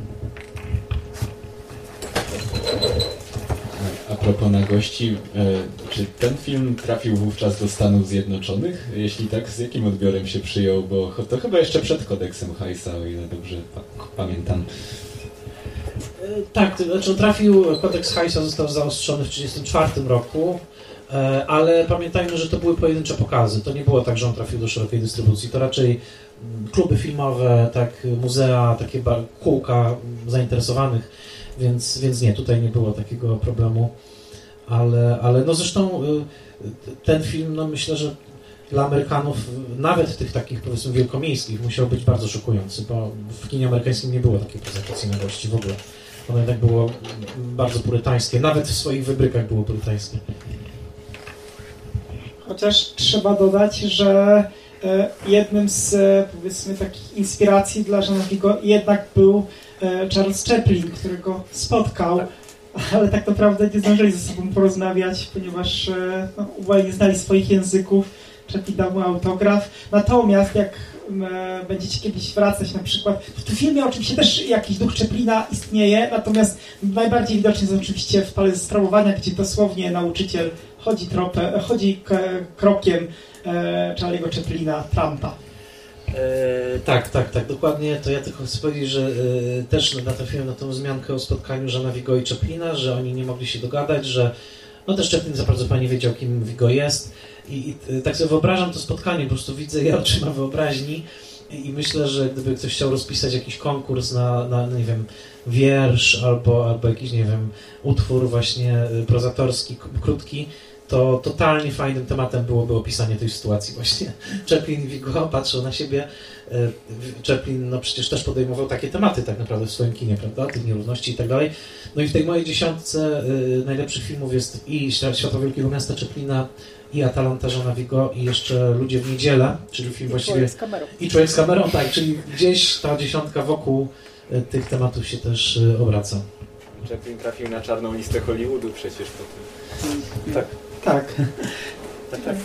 A propos nagości, czy ten film trafił wówczas do Stanów Zjednoczonych? Jeśli tak, z jakim odbiorem się przyjął? Bo to chyba jeszcze przed kodeksem Hayesa, o ile dobrze pa- pamiętam. Tak, to znaczy trafił, kodeks Hayesa został zaostrzony w tysiąc dziewięćset trzydziestym czwartym roku, ale pamiętajmy, że to były pojedyncze pokazy. To nie było tak, że on trafił do szerokiej dystrybucji. To raczej kluby filmowe, tak, muzea, takie kółka zainteresowanych, więc, więc nie, tutaj nie było takiego problemu. Ale, ale no zresztą ten film, no myślę, że dla Amerykanów, nawet tych takich, powiedzmy, wielkomiejskich, musiał być bardzo szokujący, bo w kinie amerykańskim nie było takiej prezentacji nagości w ogóle. Ono jednak było bardzo purytańskie, nawet w swoich wybrykach było purytańskie. Chociaż trzeba dodać, że jednym z, powiedzmy, takich inspiracji dla Jeana Vigo jednak był Charles Chaplin, którego spotkał, ale tak naprawdę nie zdążyli ze sobą porozmawiać, ponieważ no, obaj nie znali swoich języków. Chaplin dał mu autograf. Natomiast jak e, będziecie kiedyś wracać na przykład, w tym filmie oczywiście też jakiś duch Chaplina istnieje, natomiast najbardziej widoczny jest oczywiście w Pale Sprawowania, gdzie dosłownie nauczyciel chodzi, tropę, chodzi k, krokiem e, Charlie'ego Chaplina, Trumpa. E, tak, tak, tak, dokładnie. To ja tylko chcę powiedzieć, że e, też natrafiłem na tą wzmiankę o spotkaniu Jeana Vigo i Chaplina, że oni nie mogli się dogadać, że no też Chaplin za bardzo nie wiedział, kim Vigo jest. I, I tak sobie wyobrażam to spotkanie, po prostu widzę je oczyma wyobraźni i, i myślę, że gdyby ktoś chciał rozpisać jakiś konkurs na, na nie wiem, wiersz albo, albo jakiś, nie wiem, utwór właśnie prozatorski, krótki, to totalnie fajnym tematem byłoby opisanie tej sytuacji właśnie. Chaplin i Vigo patrzą na siebie. Chaplin no przecież też podejmował takie tematy tak naprawdę w swoim kinie, prawda? Tych nierówności i tak dalej. No i w tej mojej dziesiątce najlepszych filmów jest i Światło Wielkiego Miasta Chaplina, i Atalanta Jeana Vigo, i jeszcze Ludzie w niedzielę, czyli film I właściwie... Człowiek z kamerą. I Człowiek z kamerą, tak, czyli gdzieś ta dziesiątka wokół tych tematów się też obraca. Chaplin trafił na czarną listę Hollywoodu przecież potem. Tak. Tak. Tak, tak.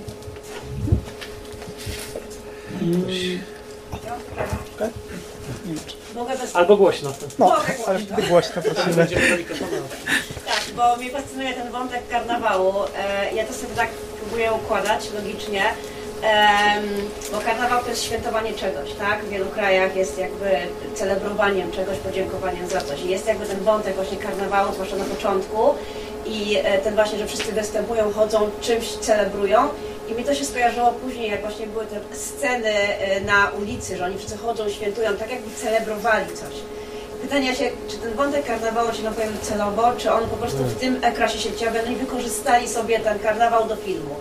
Albo głośno. No, ale wtedy głośno, prosimy. Tak, bo mnie fascynuje ten wątek karnawału. Ja to sobie tak próbuję układać logicznie, bo karnawał to jest świętowanie czegoś, tak? W wielu krajach jest jakby celebrowaniem czegoś, podziękowaniem za coś. I jest jakby ten wątek właśnie karnawału, zwłaszcza na początku, i ten właśnie, że wszyscy występują, chodzą, czymś celebrują. I mi to się skojarzyło później, jak właśnie były te sceny na ulicy, że oni wszyscy chodzą, świętują, tak jakby celebrowali coś. Pytanie się, czy ten wątek karnawału się nam pojawił celowo, czy on po prostu w tym ekrasie sieciowym, no i wykorzystali sobie ten karnawał do filmu?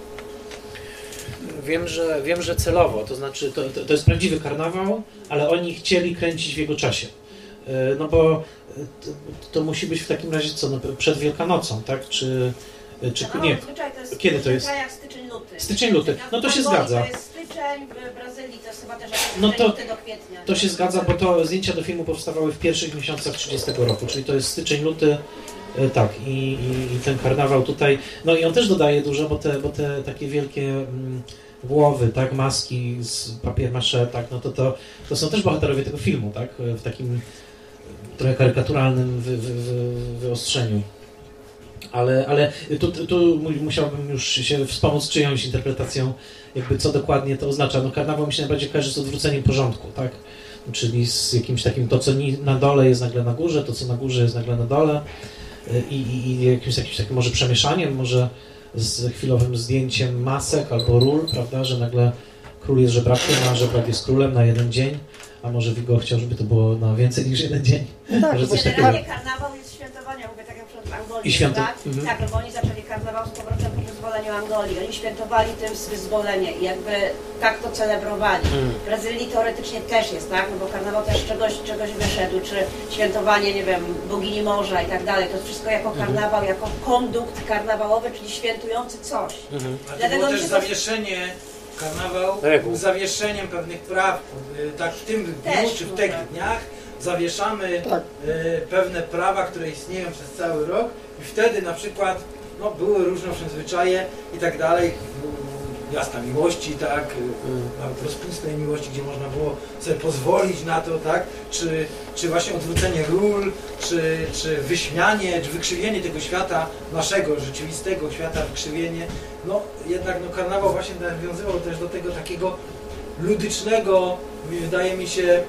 Wiem, że, wiem, że celowo, to znaczy to, to, to jest prawdziwy karnawał, ale oni chcieli kręcić w jego czasie. No bo to, to musi być w takim razie co, no, przed Wielkanocą, tak? Czy, czy no, nie? To jest kiedy to jest? W krajach styczeń, luty. Styczeń, luty. No to się zgadza. To jest styczeń, w Brazylii to jest chyba też no to, luty do kwietnia. To się zgadza, bo to zdjęcia do filmu powstawały w pierwszych miesiącach trzydziestego roku, czyli to jest styczeń, luty, tak, i, i, i ten karnawał tutaj, no i on też dodaje dużo, bo te, bo te takie wielkie mm, głowy, tak, maski z papier maché, tak, no to, to, to są też bohaterowie tego filmu, tak, w takim trochę karykaturalnym wy, wy, wy, wyostrzeniu. Ale, ale tu, tu musiałbym już się wspomóc czyjąś interpretacją, jakby co dokładnie to oznacza. No karnawał mi się najbardziej kojarzy z odwróceniem porządku, tak? Czyli z jakimś takim, to co na dole jest nagle na górze, to co na górze jest nagle na dole i, i, i jakimś, jakimś takim może przemieszaniem, może z chwilowym zdjęciem masek albo ról, prawda, że nagle król jest żebrakiem, a żebrak jest królem na jeden dzień, a może Vigo chciał, żeby to było na więcej niż jeden dzień. Tak, może coś generalnie takiego. Karnawał jest świętowania, mówię tak jak przed Angolii, I święto... tak? Mhm. Tak, no bo oni zaczęli karnawał z powrotem poprzez wyzwoleniu Angolii. Oni świętowali tym wyzwolenie i jakby tak to celebrowali. W Brazylii teoretycznie też jest, tak? No bo karnawał też czegoś, czegoś wyszedł, czy świętowanie, nie wiem, bogini morza i tak dalej. To jest wszystko jako karnawał, jako kondukt karnawałowy, czyli świętujący coś. Mhm. Dlatego było też się zawieszenie, karnawał był zawieszeniem pewnych praw, tak w tym dniu, też, czy w tych tak. dniach zawieszamy Tak. y, pewne prawa, które istnieją przez cały rok i wtedy na przykład no, były różne zwyczaje i tak dalej, miasta miłości, tak, nawet rozpustnej miłości, gdzie można było sobie pozwolić na to, tak, czy, czy właśnie odwrócenie ról, czy, czy wyśmianie, czy wykrzywienie tego świata naszego, rzeczywistego świata, wykrzywienie, no jednak no, karnawał właśnie nawiązywał też do tego takiego ludycznego, wydaje mi się,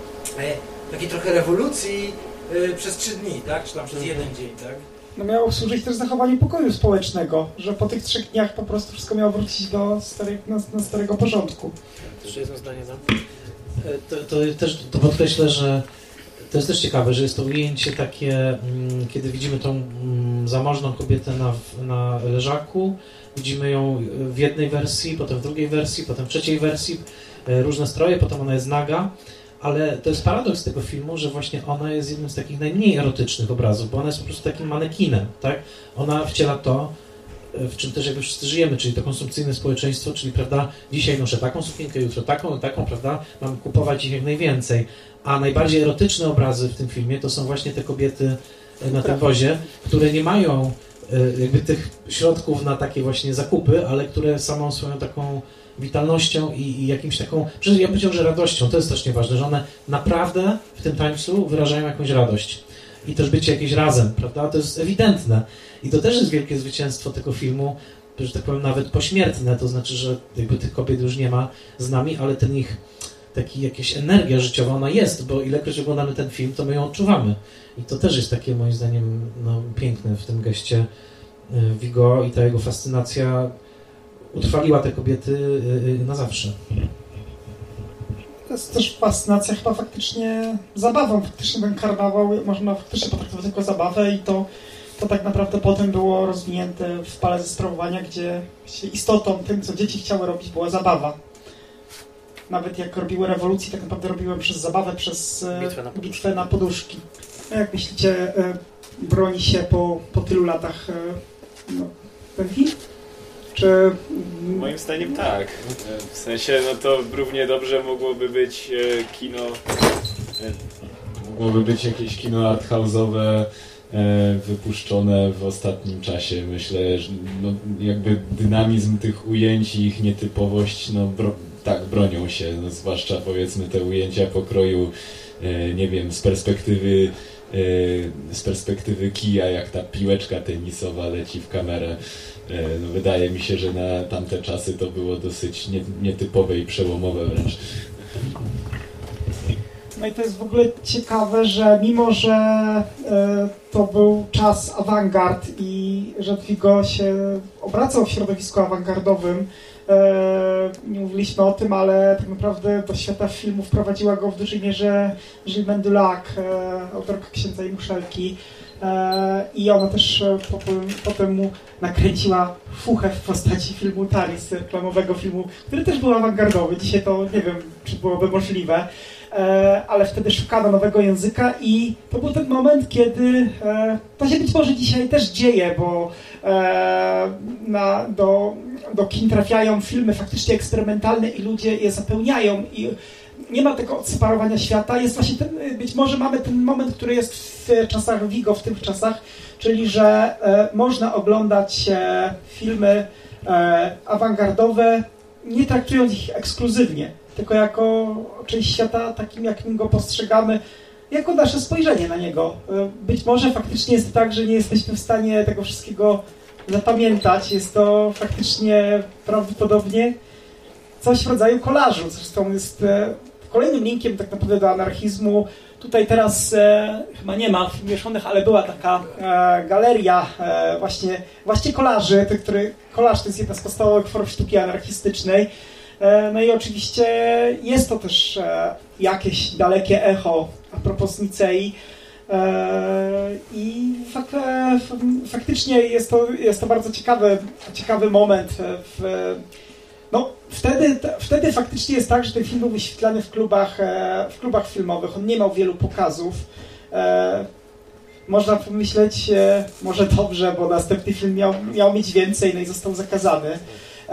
takiej trochę rewolucji y, przez trzy dni, tak, czy tam przez jeden dzień, tak. No miało służyć też zachowaniu pokoju społecznego, że po tych trzech dniach po prostu wszystko miało wrócić do starej, na, na starego porządku. Jeszcze jedno zdanie za. To, to też to podkreślę, że to jest też ciekawe, że jest to ujęcie takie, kiedy widzimy tą zamożną kobietę na, na leżaku, widzimy ją w jednej wersji, potem w drugiej wersji, potem w trzeciej wersji, różne stroje, potem ona jest naga. Ale to jest paradoks tego filmu, że właśnie ona jest jednym z takich najmniej erotycznych obrazów, bo ona jest po prostu takim manekinem, tak? Ona wciela to, w czym też jakby wszyscy żyjemy, czyli to konsumpcyjne społeczeństwo, czyli, prawda, dzisiaj noszę taką sukienkę, jutro taką, taką, prawda, mam kupować ich jak najwięcej. A najbardziej erotyczne obrazy w tym filmie to są właśnie te kobiety na tym wozie, które nie mają jakby tych środków na takie właśnie zakupy, ale które samą swoją taką witalnością i, i jakimś taką, przecież ja powiedział, że radością, to jest strasznie ważne, że one naprawdę w tym tańcu wyrażają jakąś radość i też bycie jakieś razem, prawda, to jest ewidentne i to też jest wielkie zwycięstwo tego filmu, że tak powiem nawet pośmiertne, to znaczy, że jakby tych kobiet już nie ma z nami, ale ten ich taki jakaś energia życiowa, ona jest, bo ilekroć oglądamy ten film, to my ją odczuwamy i to też jest takie moim zdaniem no, piękne w tym geście Viggo i ta jego fascynacja utrwaliła te kobiety na zawsze. To jest też fascynacja chyba faktycznie zabawą. Faktycznie ten karnawał można faktycznie potraktować jako zabawę i to, to tak naprawdę potem było rozwinięte w pale sprawowania, gdzie istotą tym, co dzieci chciały robić, była zabawa. Nawet jak robiły rewolucję, tak naprawdę robiłem przez zabawę, przez bitwę na, bitwę na poduszki. Jak myślicie, broni się po, po tylu latach no, ten film? Czy... Moim zdaniem tak. W sensie, no to równie dobrze mogłoby być kino... Mogłoby być jakieś kino arthouse'owe wypuszczone w ostatnim czasie. Myślę, że no, jakby dynamizm tych ujęć i ich nietypowość, no bro, tak, bronią się. No, zwłaszcza powiedzmy te ujęcia pokroju, nie wiem, z perspektywy z perspektywy kija, jak ta piłeczka tenisowa leci w kamerę. No, wydaje mi się, że na tamte czasy to było dosyć nie, nietypowe i przełomowe wręcz. No i to jest w ogóle ciekawe, że mimo, że e, to był czas awangard i że Viggo się obracał w środowisku awangardowym, e, nie mówiliśmy o tym, ale tak naprawdę do świata filmu wprowadziła go w dużej mierze Gilles Dulac, e, autorka Księdza i Muszelki. I ona też potem, potem mu nakręciła fuchę w postaci filmu Taris, reklamowego filmu, który też był awangardowy. Dzisiaj to nie wiem, czy byłoby możliwe, ale wtedy szukano nowego języka i to był ten moment, kiedy to się być może dzisiaj też dzieje, bo na, do, do kin trafiają filmy faktycznie eksperymentalne i ludzie je zapełniają i nie ma tego odseparowania świata. Jest właśnie ten, być może mamy ten moment, który jest w czasach Viggo, w tych czasach, czyli że e, można oglądać e, filmy e, awangardowe, nie traktując ich ekskluzywnie, tylko jako część świata takim, jakim go postrzegamy, jako nasze spojrzenie na niego. E, być może faktycznie jest tak, że nie jesteśmy w stanie tego wszystkiego zapamiętać. Jest to faktycznie prawdopodobnie coś w rodzaju kolażu. Zresztą jest e, kolejnym linkiem tak naprawdę do anarchizmu. Tutaj teraz e, chyba nie ma mieszonych, ale była taka e, galeria e, właśnie, właśnie kolaży, te, który, kolaż to jest jedna z podstawowych form sztuki anarchistycznej. E, no i oczywiście jest to też e, jakieś dalekie echo a propos Nicei. I fak, faktycznie jest to, jest to bardzo ciekawy, ciekawy moment. W, no, wtedy, wtedy faktycznie jest tak, że ten film był wyświetlany w klubach, w klubach filmowych. On nie miał wielu pokazów. Można pomyśleć, może dobrze, bo następny film miał, miał mieć więcej, no i został zakazany.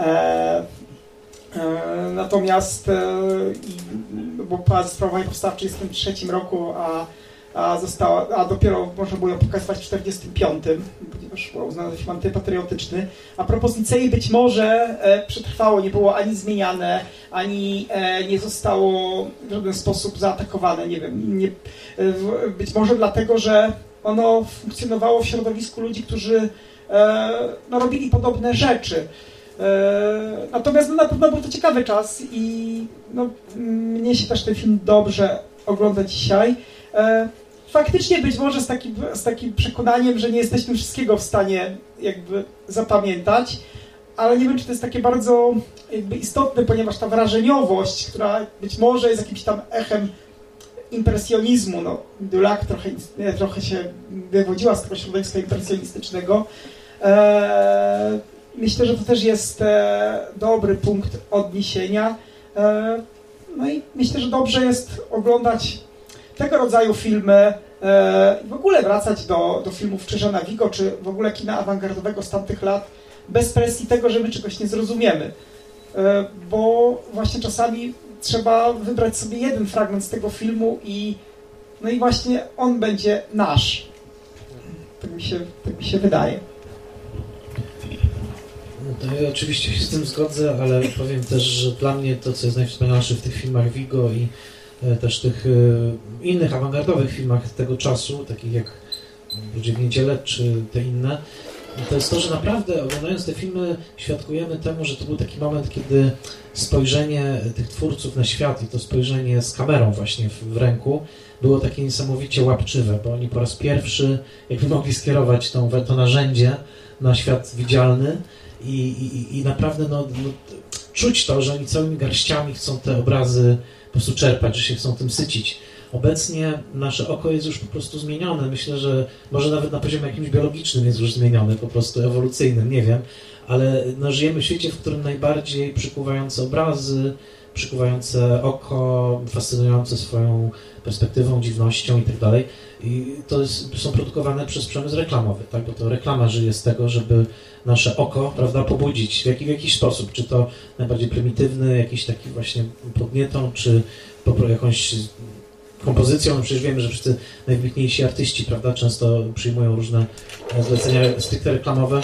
Natomiast, bo sprawowanie powstawcze jest w tym trzecim roku, a A, została, a dopiero można było ją pokazywać w czterdziestym piątym, ponieważ była uznana za film antypatriotyczny. A propos Nicei być może e, przetrwało, nie było ani zmieniane, ani e, nie zostało w żaden sposób zaatakowane. Nie wiem, nie, e, być może dlatego, że ono funkcjonowało w środowisku ludzi, którzy e, no, robili podobne rzeczy. E, natomiast no, na pewno był to ciekawy czas i no, mnie się też ten film dobrze ogląda dzisiaj. E, faktycznie być może z takim, z takim przekonaniem, że nie jesteśmy wszystkiego w stanie jakby zapamiętać, ale nie wiem, czy to jest takie bardzo jakby istotne, ponieważ ta wrażeniowość, która być może jest jakimś tam echem impresjonizmu, no Dulac trochę, trochę się wywodziła z tego środowiska impresjonistycznego. E, myślę, że to też jest e, dobry punkt odniesienia. E, no i myślę, że dobrze jest oglądać tego rodzaju filmy e, i w ogóle wracać do, do filmów Krzyżana Vigo, czy w ogóle kina awangardowego z tamtych lat, bez presji tego, że my czegoś nie zrozumiemy. E, bo właśnie czasami trzeba wybrać sobie jeden fragment z tego filmu i no i właśnie on będzie nasz. Tak mi się, tak mi się wydaje. No to ja oczywiście się z tym zgodzę, ale powiem też, że dla mnie to, co jest najwspanialsze w tych filmach Vigo i też tych innych awangardowych filmach tego czasu, takich jak Ludzie w niedzielę czy te inne, to jest to, że naprawdę oglądając te filmy świadkujemy temu, że to był taki moment, kiedy spojrzenie tych twórców na świat i to spojrzenie z kamerą właśnie w, w ręku było takie niesamowicie łapczywe, bo oni po raz pierwszy jakby mogli skierować tą, to narzędzie na świat widzialny i, i, i naprawdę no, no, czuć to, że oni całymi garściami chcą te obrazy po prostu czerpać, że się chcą tym sycić. Obecnie nasze oko jest już po prostu zmienione. Myślę, że może nawet na poziomie jakimś biologicznym jest już zmienione, po prostu ewolucyjnym, nie wiem, ale no, żyjemy w świecie, w którym najbardziej przykuwające obrazy, przykuwające oko, fascynujące swoją perspektywą, dziwnością i tak dalej. I to jest, są produkowane przez przemysł reklamowy, tak? Bo to reklama żyje z tego, żeby nasze oko, prawda, pobudzić w, jaki, w jakiś sposób, czy to najbardziej prymitywny, jakiś taki właśnie podnietą, czy po jakąś kompozycją. No przecież wiemy, że wszyscy najwybitniejsi artyści, prawda, często przyjmują różne zlecenia stricte reklamowe,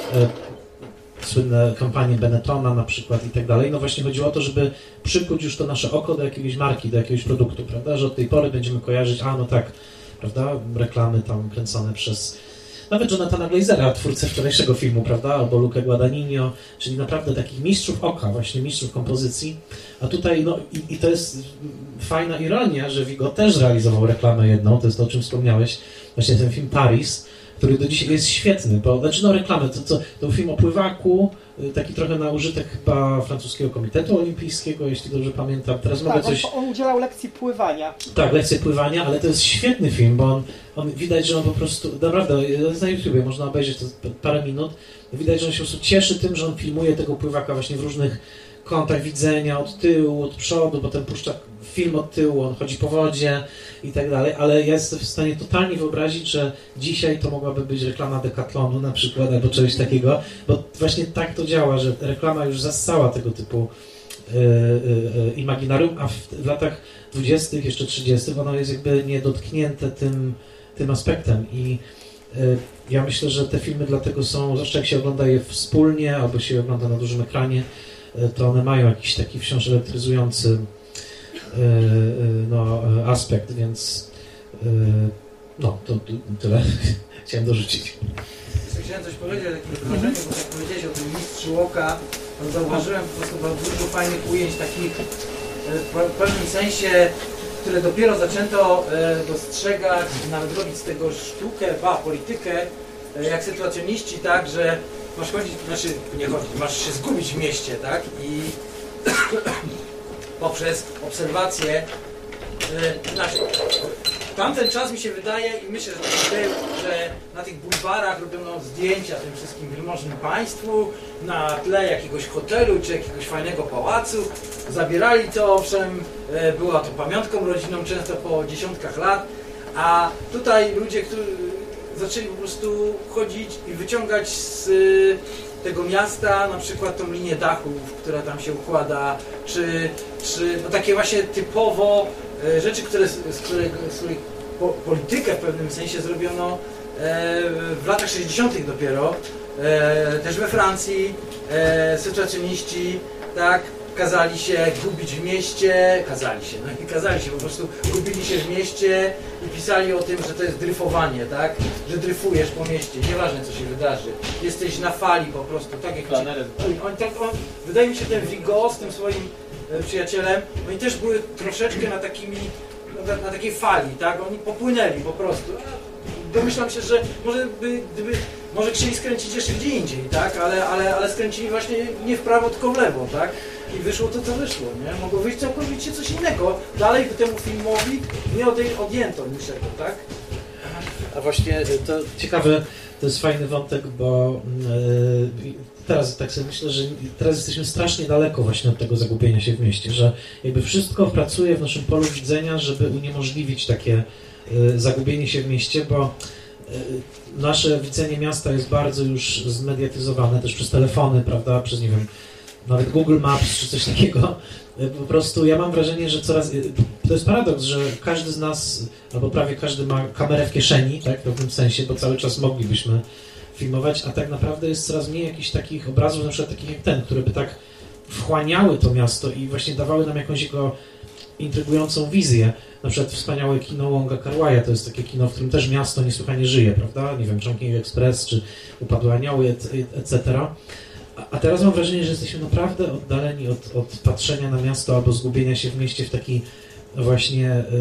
słynne kampanie Benettona na przykład i tak dalej. No właśnie chodziło o to, żeby przykuć już to nasze oko do jakiejś marki, do jakiegoś produktu, prawda, że od tej pory będziemy kojarzyć, a no tak, prawda, reklamy tam kręcone przez nawet Jonathana Glazera, twórcę wczorajszego filmu, prawda, albo Luca Guadagnino, czyli naprawdę takich mistrzów oka, właśnie mistrzów kompozycji. A tutaj, no i, i to jest fajna ironia, że Vigo też realizował reklamę jedną, to jest to, o czym wspomniałeś, właśnie ten film Paris, który do dzisiaj jest świetny, bo, znaczy no reklamy, to, to, to był film o pływaku, taki trochę na użytek chyba francuskiego komitetu olimpijskiego, jeśli dobrze pamiętam. Teraz tak, mogę coś... on, on udzielał lekcji pływania. Tak, lekcje pływania, ale to jest świetny film, bo on, on widać, że on po prostu, naprawdę, jest na YouTubie, można obejrzeć to parę minut, widać, że on się po prostu cieszy tym, że on filmuje tego pływaka właśnie w różnych kątach widzenia, od tyłu, od przodu, potem puszcza film od tyłu, on chodzi po wodzie i tak dalej, ale ja jestem w stanie totalnie wyobrazić, że dzisiaj to mogłaby być reklama Decathlonu na przykład, albo czegoś takiego, bo właśnie tak to działa, że reklama już zassała tego typu yy, yy, imaginarium, a w, w latach dwudziestych, jeszcze trzydziestych ono jest jakby niedotknięte tym, tym aspektem i yy, ja myślę, że te filmy dlatego są, zwłaszcza jak się ogląda je wspólnie, albo się ogląda na dużym ekranie, yy, to one mają jakiś taki wciąż elektryzujący no, aspekt, więc no, to tyle chciałem dorzucić. Chciałem coś powiedzieć o takim wrażeniu, bo jak powiedziałeś o tym mistrzu oka, to zauważyłem po prostu bardzo dużo fajnych ujęć, takich w pewnym sensie, które dopiero zaczęto dostrzegać, nawet robić z tego sztukę, ba, politykę, jak sytuacjoniści, tak, że masz chodzić, znaczy nie chodzić, masz się zgubić w mieście, tak, i poprzez obserwację, yy, znaczy, tamten czas mi się wydaje i myślę, że tak był, że na tych bulwarach robiono zdjęcia tym wszystkim wielmożnym państwu na tle jakiegoś hotelu czy jakiegoś fajnego pałacu. Zabierali to, owszem, była to pamiątką rodzinną często po dziesiątkach lat, a tutaj ludzie, którzy zaczęli po prostu chodzić i wyciągać z tego miasta na przykład tą linię dachów, która tam się układa, czy, czy no takie właśnie typowo e, rzeczy, które, z, której, z której po, politykę w pewnym sensie zrobiono e, w latach sześćdziesiątych dopiero, e, też we Francji, e, sytuacjoniści, tak, kazali się gubić w mieście, kazali się, no i kazali się, po prostu gubili się w mieście i pisali o tym, że to jest dryfowanie, tak? Że dryfujesz po mieście, nieważne co się wydarzy, jesteś na fali po prostu, tak jak on, on, tak, on, wydaje mi się, ten Vigo z tym swoim e, przyjacielem, oni też były troszeczkę na takimi, na, na takiej fali, tak? Oni popłynęli po prostu. Domyślam się, że może by, gdyby, może chcieli skręcić jeszcze gdzie indziej, tak? Ale, ale, ale skręcili właśnie nie w prawo, tylko w lewo, tak? I wyszło to, co wyszło, nie? Mogło wyjść całkowicie coś innego. Dalej by temu filmowi nie odej- odjęto niczego, tak? A właśnie to ciekawe, to jest fajny wątek, bo yy, teraz tak sobie myślę, że teraz jesteśmy strasznie daleko właśnie od tego zagubienia się w mieście, że jakby wszystko pracuje w naszym polu widzenia, żeby uniemożliwić takie yy, zagubienie się w mieście, bo yy, nasze widzenie miasta jest bardzo już zmediatyzowane też przez telefony, prawda, przez, nie wiem, nawet Google Maps czy coś takiego. Po prostu ja mam wrażenie, że coraz... To jest paradoks, że każdy z nas, albo prawie każdy ma kamerę w kieszeni, tak, w pewnym sensie, bo cały czas moglibyśmy filmować, a tak naprawdę jest coraz mniej jakichś takich obrazów, na przykład takich jak ten, które by tak wchłaniały to miasto i właśnie dawały nam jakąś jego intrygującą wizję. Na przykład wspaniałe kino Wonga Kar-wai'a, to jest takie kino, w którym też miasto niesłychanie żyje, prawda? Nie wiem, Chungking Express, czy Upadłe Anioły, et cetera. A teraz mam wrażenie, że jesteśmy naprawdę oddaleni od, od patrzenia na miasto albo zgubienia się w mieście w taki właśnie y,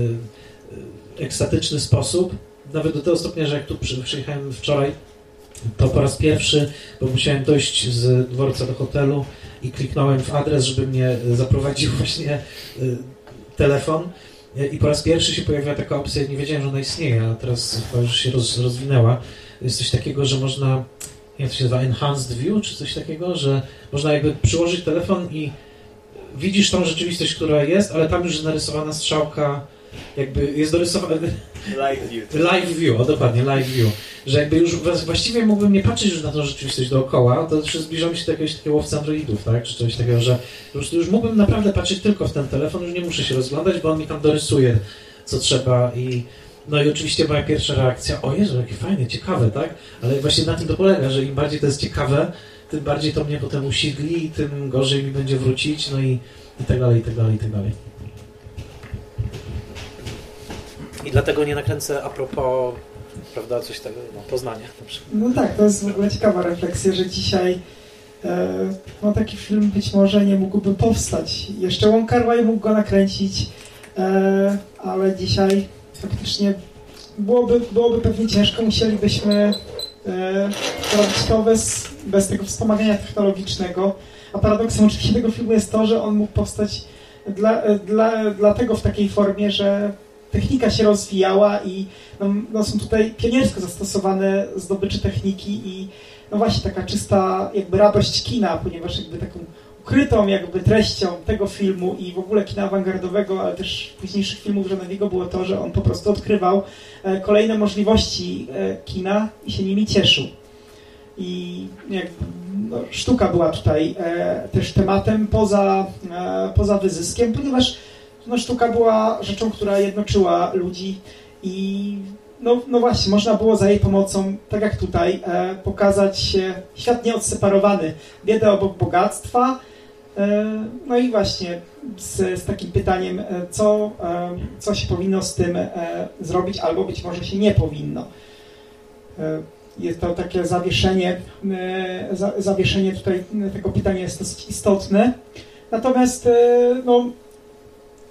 y, ekstatyczny sposób. Nawet do tego stopnia, że jak tu przy, przyjechałem wczoraj, to po raz pierwszy, bo musiałem dojść z dworca do hotelu i kliknąłem w adres, żeby mnie zaprowadził właśnie y, telefon. I po raz pierwszy się pojawiła taka opcja, nie wiedziałem, że ona istnieje, a teraz już się roz, rozwinęła. Jest coś takiego, że można... jak to się nazywa, enhanced view, czy coś takiego, że można jakby przyłożyć telefon i widzisz tą rzeczywistość, która jest, ale tam już jest narysowana strzałka, jakby jest dorysowana... Live view. Live view, o dokładnie, live view. Że jakby już właściwie mógłbym nie patrzeć już na tą rzeczywistość dookoła, to już zbliżamy się do jakiegoś takiego łowcy androidów, tak? Czy coś takiego, że po prostu już mógłbym naprawdę patrzeć tylko w ten telefon, już nie muszę się rozglądać, bo on mi tam dorysuje, co trzeba i... No i oczywiście moja pierwsza reakcja, o Jezu, jakie fajne, ciekawe, tak? Ale właśnie na tym to polega, że im bardziej to jest ciekawe, tym bardziej to mnie potem usigli, tym gorzej mi będzie wrócić, no i, i tak dalej, i tak dalej, i tak dalej. I dlatego nie nakręcę a propos, prawda, coś tego, no, Poznania na przykład. No tak, to jest w ogóle ciekawa refleksja, że dzisiaj e, no taki film być może nie mógłby powstać. Jeszcze Wong Kar-wai mógł go nakręcić, e, ale dzisiaj faktycznie byłoby, byłoby pewnie ciężko, musielibyśmy e, robić to bez, bez tego wspomagania technologicznego. A paradoksem oczywiście tego filmu jest to, że on mógł powstać dla, dla, dlatego w takiej formie, że technika się rozwijała i no, no są tutaj pioniersko zastosowane zdobycze techniki i no właśnie taka czysta jakby radość kina, ponieważ jakby taką ukrytą jakby treścią tego filmu i w ogóle kina awangardowego, ale też późniejszych filmów Geneviego było to, że on po prostu odkrywał kolejne możliwości kina i się nimi cieszył. I jakby, no, sztuka była tutaj e, też tematem poza, e, poza wyzyskiem, ponieważ no, sztuka była rzeczą, która jednoczyła ludzi i no, no właśnie, można było za jej pomocą, tak jak tutaj, e, pokazać świat nieodseparowany, biedę obok bogactwa. E, no i właśnie z, z takim pytaniem, e, co, e, co się powinno z tym e, zrobić, albo być może się nie powinno. E, Jest to takie zawieszenie, zawieszenie tutaj tego pytania jest dosyć istotne. Natomiast no,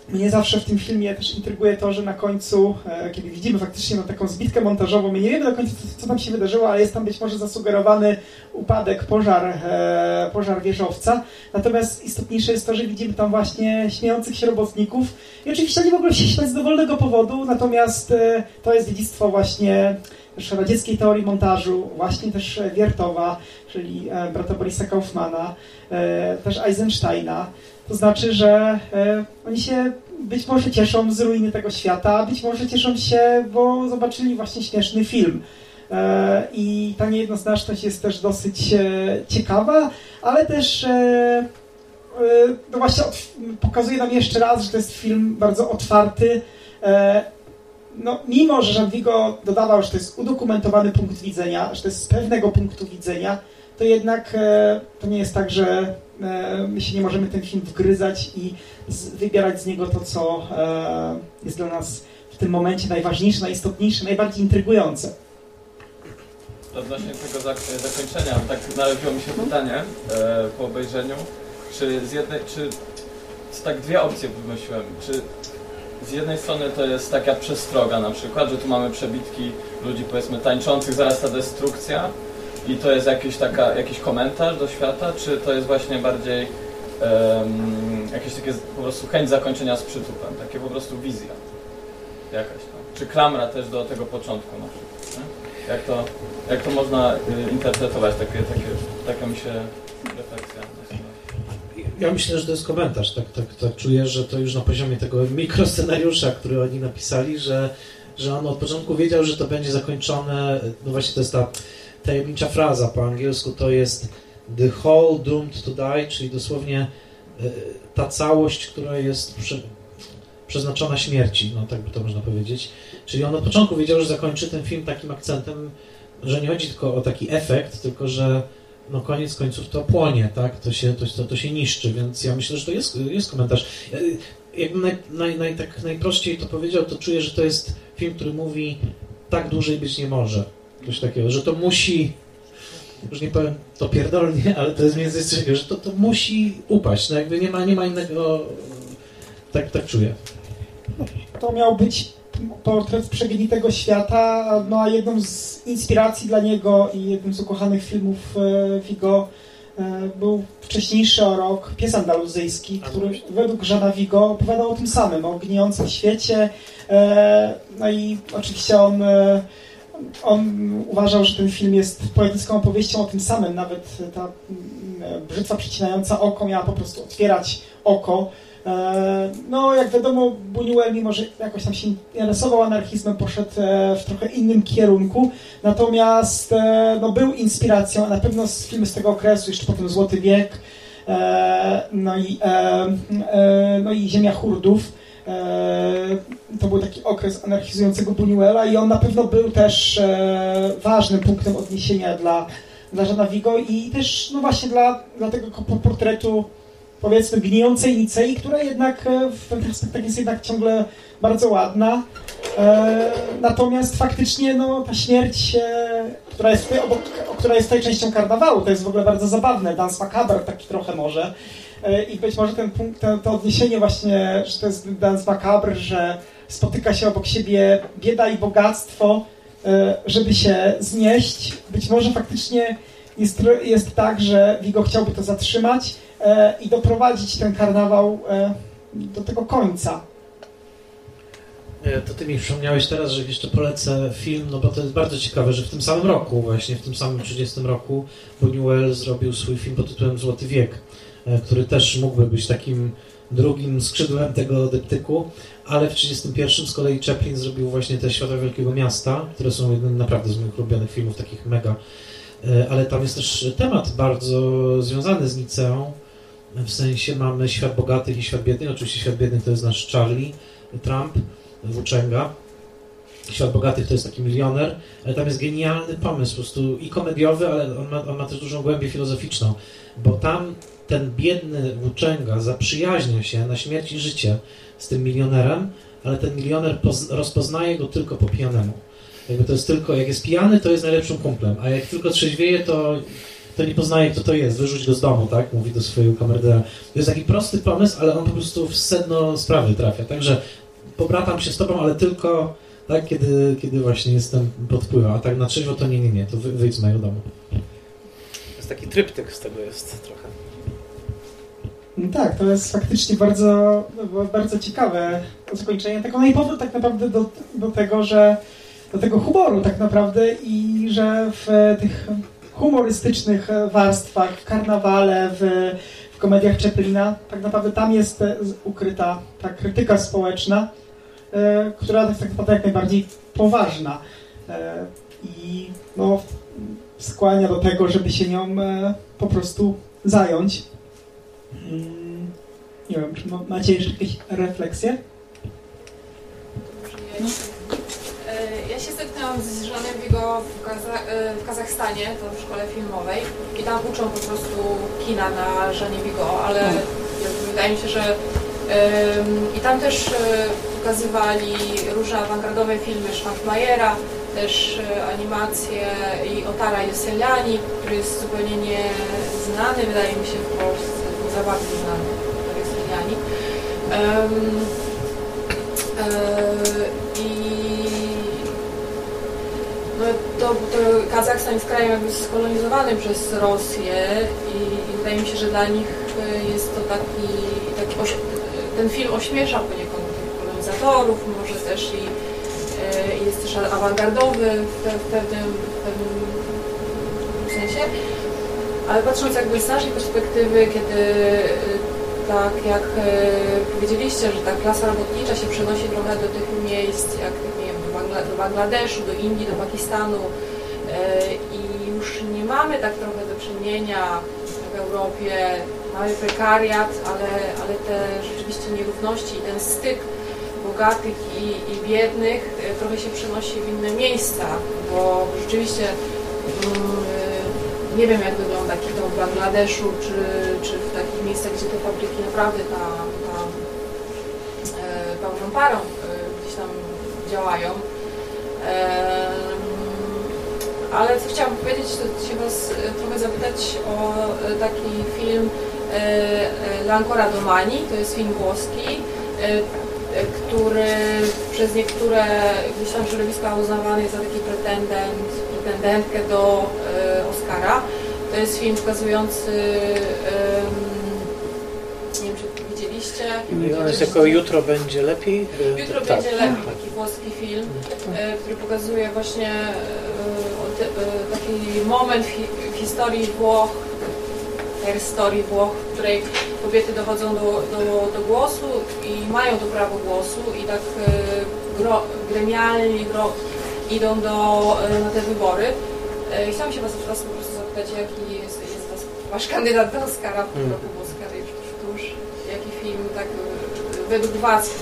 mnie zawsze w tym filmie też intryguje to, że na końcu, e, kiedy widzimy faktycznie no, taką zbitkę montażową, my nie wiemy do końca, co, co tam się wydarzyło, ale jest tam być może zasugerowany upadek, pożar, e, pożar wieżowca. Natomiast istotniejsze jest to, że widzimy tam właśnie śmiejących się robotników i oczywiście nie mogą się śmiać z dowolnego powodu, natomiast e, to jest dziedzictwo właśnie też radzieckiej teorii montażu, właśnie też Wiertowa, czyli e, brata Borisa Kaufmana, e, też Eisensteina. To znaczy, że e, oni się być może cieszą z ruiny tego świata, być może cieszą się, bo zobaczyli właśnie śmieszny film. E, I ta niejednoznaczność jest też dosyć e, ciekawa, ale też e, e, no właśnie od, pokazuje nam jeszcze raz, że to jest film bardzo otwarty. E, no, mimo, że Jadwigo dodawał, że to jest udokumentowany punkt widzenia, że to jest z pewnego punktu widzenia, to jednak e, to nie jest tak, że e, my się nie możemy ten film wgryzać i z, wybierać z niego to, co e, jest dla nas w tym momencie najważniejsze, najistotniejsze, najbardziej intrygujące. Odnośnie tego zak- zakończenia, tak narodziło mi się pytanie e, po obejrzeniu, czy z jednej, czy tak dwie opcje wymyśliłem, czy z jednej strony to jest taka przestroga na przykład, że tu mamy przebitki ludzi powiedzmy tańczących, zaraz ta destrukcja i to jest jakiś, taka, jakiś komentarz do świata, czy to jest właśnie bardziej um, jakieś takie po prostu chęć zakończenia z przytupem, takie po prostu wizja jakaś tam. Czy klamra też do tego początku na przykład, nie? Jak to, jak to można y, interpretować, takie, takie, taka mi się refleksja. Ja myślę, że to jest komentarz, tak, tak, tak czuję, że to już na poziomie tego mikroscenariusza, który oni napisali, że, że on od początku wiedział, że to będzie zakończone, no właśnie to jest ta tajemnicza fraza po angielsku, to jest the whole doomed to die, czyli dosłownie ta całość, która jest prze, przeznaczona śmierci, no tak by to można powiedzieć. Czyli on od początku wiedział, że zakończy ten film takim akcentem, że nie chodzi tylko o taki efekt, tylko że no koniec końców to płonie, tak? To się, to, to, to się niszczy, więc ja myślę, że to jest, jest komentarz. Jakbym naj, naj, naj, tak najprościej to powiedział, to czuję, że to jest film, który mówi tak dłużej być nie może. Coś takiego, że to musi, już nie powiem to pierdolnie, ale to jest między coś takiego, że to, to musi upaść. No jakby nie ma, nie ma innego, tak, tak czuję. To miał być portret przegnitego świata, no a jedną z inspiracji dla niego i jednym z ukochanych filmów Vigo był wcześniejszy o rok, pies andaluzyjski, który według Jeana Vigo opowiadał o tym samym, o gnijącym świecie. No i oczywiście on, on uważał, że ten film jest poetycką opowieścią o tym samym, nawet ta brzytwa przecinająca oko miała po prostu otwierać oko. No, jak wiadomo, Buñuel, mimo że jakoś tam się interesował anarchizmem, poszedł w trochę innym kierunku, natomiast no, był inspiracją, a na pewno z filmy z tego okresu, jeszcze potem Złoty wiek, no i, no i Ziemia Hurdów. To był taki okres anarchizującego Buñuela i on na pewno był też ważnym punktem odniesienia dla, dla Jeana Vigo i też no właśnie dla, dla tego portretu, powiedzmy, gnijącej Nicei, która jednak w pewnych aspektach jest jednak ciągle bardzo ładna. E, natomiast faktycznie no, ta śmierć, e, która, jest tutaj obok, która jest tutaj częścią karnawału, to jest w ogóle bardzo zabawne, Danse Macabre taki trochę może. E, I być może ten punkt, to, to odniesienie właśnie, że to jest Danse Macabre, że spotyka się obok siebie bieda i bogactwo, e, żeby się znieść. Być może faktycznie jest, jest tak, że Vigo chciałby to zatrzymać i doprowadzić ten karnawał do tego końca. To ty mi przypomniałeś teraz, że jeszcze polecę film, no bo to jest bardzo ciekawe, że w tym samym roku, właśnie w tym samym trzydziestym roku Buñuel zrobił swój film pod tytułem Złoty wiek, który też mógłby być takim drugim skrzydłem tego dyptyku, ale w trzydziestym pierwszym z kolei Chaplin zrobił właśnie te Światła Wielkiego Miasta, które są jednym naprawdę z moich ulubionych filmów, takich mega. Ale tam jest też temat bardzo związany z Niceą, w sensie mamy świat bogatych i świat biednych, oczywiście świat biednych to jest nasz Charlie, Trump, włóczęga, świat bogatych to jest taki milioner, ale tam jest genialny pomysł, po prostu i komediowy, ale on ma, on ma też dużą głębię filozoficzną, bo tam ten biedny włóczęga zaprzyjaźnia się na śmierć i życie z tym milionerem, ale ten milioner poz- rozpoznaje go tylko po pijanemu. Jakby to jest tylko, jak jest pijany, to jest najlepszym kumplem, a jak tylko trzeźwieje, to, kto nie poznaje, kto to jest, wyrzuć go z domu, tak? Mówi do swojego kamerdera. To jest taki prosty pomysł, ale on po prostu w sedno sprawy trafia. Także pobratam się z tobą, ale tylko tak, kiedy, kiedy właśnie jestem pod wpływem. A tak na trzeźwo to nie, nie, nie, to wy, wyjdź z mojego domu. To jest taki tryptyk z tego jest trochę. No tak, to jest faktycznie bardzo, bardzo ciekawe zakończenie tego. No i powrót tak naprawdę do, do tego, że do tego humoru tak naprawdę i że w tych humorystycznych warstwach, w karnawale, w, w komediach Chaplina, tak naprawdę tam jest ukryta ta krytyka społeczna, e, która jest tak naprawdę jak najbardziej poważna e, i no, skłania do tego, żeby się nią e, po prostu zająć. Hmm, nie wiem, czy macie jeszcze jakieś refleksje? No. Ja się zetknęłam z Żanem Vigo w, Kaza- w Kazachstanie, to w szkole filmowej i tam uczą po prostu kina na Żanie Vigo, ale no. wydaje mi się, że ym, i tam też y, pokazywali różne awangardowe filmy Schwankmajera, też y, animacje i Otara Joseliani, który jest zupełnie nieznany, wydaje mi się, w Polsce, nie za bardzo znany, Otar Joseliani. Ym, y, I No to, to Kazachstan jest krajem jakby skolonizowany przez Rosję i, i wydaje mi się, że dla nich jest to taki, taki oś, ten film ośmiesza poniekąd tych kolonizatorów, może też i y, jest też awangardowy w, pe, w, pewnym, w pewnym sensie, ale patrząc jakby z naszej perspektywy, kiedy tak jak y, powiedzieliście, że ta klasa robotnicza się przenosi trochę do tych miejsc, jak do Bangladeszu, do Indii, do Pakistanu i już nie mamy tak trochę do czynienia w Europie, mamy prekariat, ale, ale te rzeczywiście nierówności i ten styk bogatych i, i biednych trochę się przenosi w inne miejsca, bo rzeczywiście nie wiem, jak wygląda kito w Bangladeszu, czy, czy w takich miejscach, gdzie te fabryki naprawdę tam, tam pełną parą gdzieś tam działają. Ale co chciałam powiedzieć, to się was trochę zapytać o taki film L'Ancora Domani, to jest film włoski, który przez niektóre gdzieś tam środowiska uznawany jest za taki pretendent, pretendentkę do Oscara. To jest film pokazujący, nie wiem, czy widzieliście. I on jest jako Jutro będzie lepiej? Jutro tak. będzie lepiej, taki włoski film, który pokazuje właśnie taki moment w historii Włoch, historii Włoch, w której kobiety dochodzą do, do, do głosu i mają to prawo głosu i tak gro, gremialnie gro, idą do, na te wybory. I chciałam się was, was po prostu zapytać, jaki jest, jest was, wasz kandydat do Oscara w tym roku, bo Oscar już tuż, jaki film tak według was